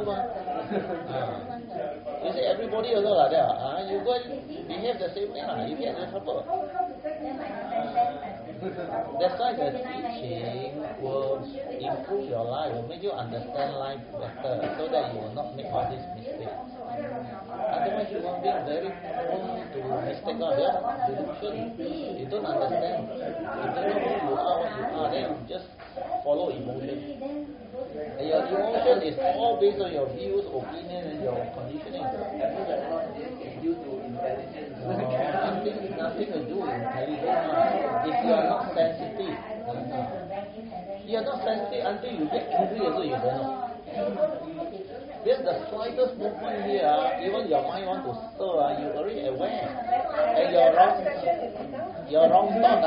You say everybody also like that. You go and behave the same way, you get into trouble. That's why the teaching will improve your life, will make you understand life better, so that you will not make all these mistakes. Otherwise, you will be very prone to mistake. Delusion. You don't understand. You don't know who you are, what you are. Then you just follow emotion. And your emotion is all based on your views, opinion, and your conditioning. Due to intelligence. Nothing to do with intelligence. If you are not sensitive, you are not sensitive until you get angry also you don't know. There's the slightest movement here, even your mind want to stir, you already aware. And your wrong thought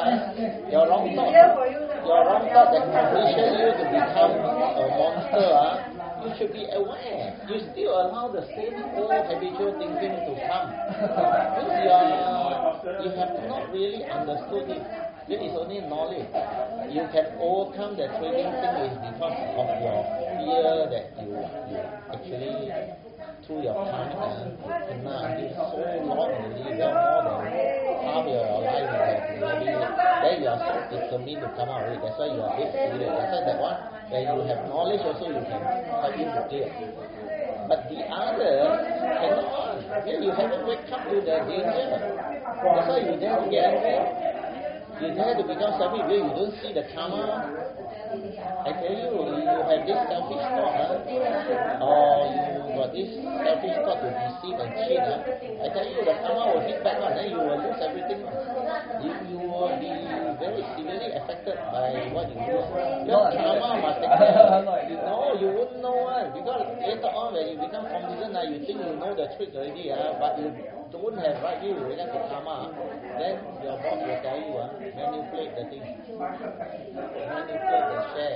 that condition you to become a monster, you should be aware. You still allow the same old habitual thinking to come. Because you have not really understood it. It is only knowledge. You can overcome the trading thing is because of your fear that you actually through your karma you cannot until so long already, well more than half your life you have already. Then you are so determined to come out of it. That's why you are dead serious. That's why that one when you have knowledge also you can help you to clear. But the other cannot. Then you haven't wake up to the danger. That's why you dare to get angry. You dare to become selfish because you don't see the karma. I tell you, you have this selfish thought, or you got this selfish thought to deceive and cheat. I tell you, the karma will hit back on, then you will lose everything. You will be very severely affected by what you do. Your karma must take care. No, you wouldn't know one. Because later on, when you become confident, you think you know the trick already, but you don't have right view related to karma. Then your boss will tell you, manipulate the thing. Manipulate the share.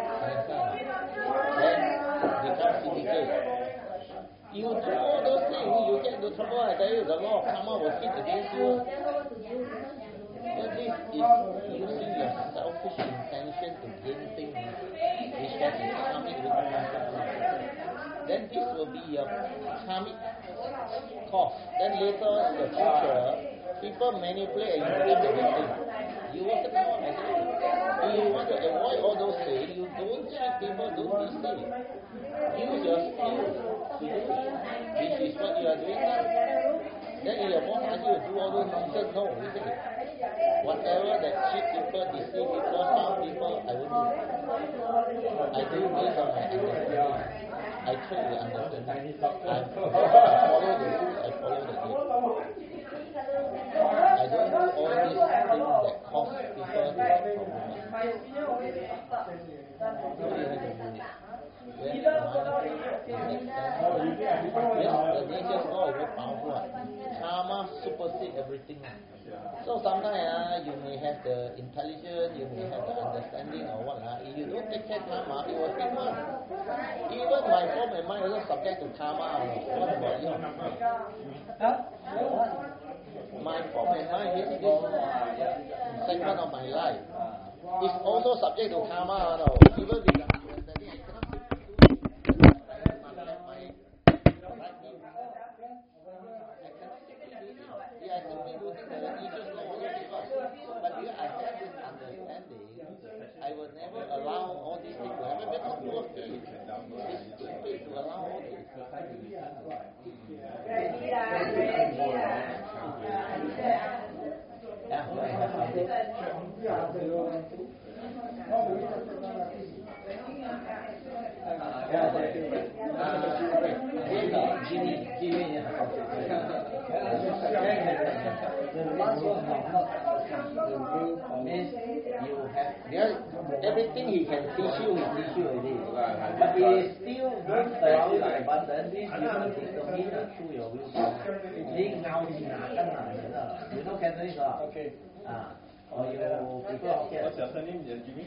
Then become syndicate. You do all those things, you get into trouble. I tell you, the law of karma will hit against you. But this is using your selfish intention to gain things, which has becoming with consequences. then this will be your karmic cost. Then later in the future, people manipulate and you do everything. You want to know, if you want to avoid all those things, you don't cheat people, don't deceive. Use your skills to do it. This is what you are doing now. Then if your boss asks you to do all those nonsense, no, you say, whatever that cheat people, deceive people, harm people, I will do. I do based on my understanding. I try to understand. I follow the rules, I follow the game. I don't do all these things that cause people to have problems. So you have to do it. Yes, the nature's law is very powerful. Karma supersedes everything. So sometimes you may have the intelligence, you may have the understanding or what. If you don't take care of karma, it will take one. Even my form and mind also subject to karma. What about you? My form and mind is this segment of my life. It's also subject to karma. Even with the understanding, I cannot do it. I simply do things that are nature's law also because. But because I have this understanding, I will never allow all these things to happen because no faith. It's stupid to allow all this. Everything he can teach you, he teach you already. But he still won't allow you to abandon this. You will determine through your willpower. You know Cantonese? Okay. Or you prefer Hokkien? What's your surname, Jimmy?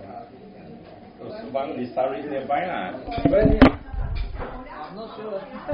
Subang Lestari nearby lah. I'm not sure.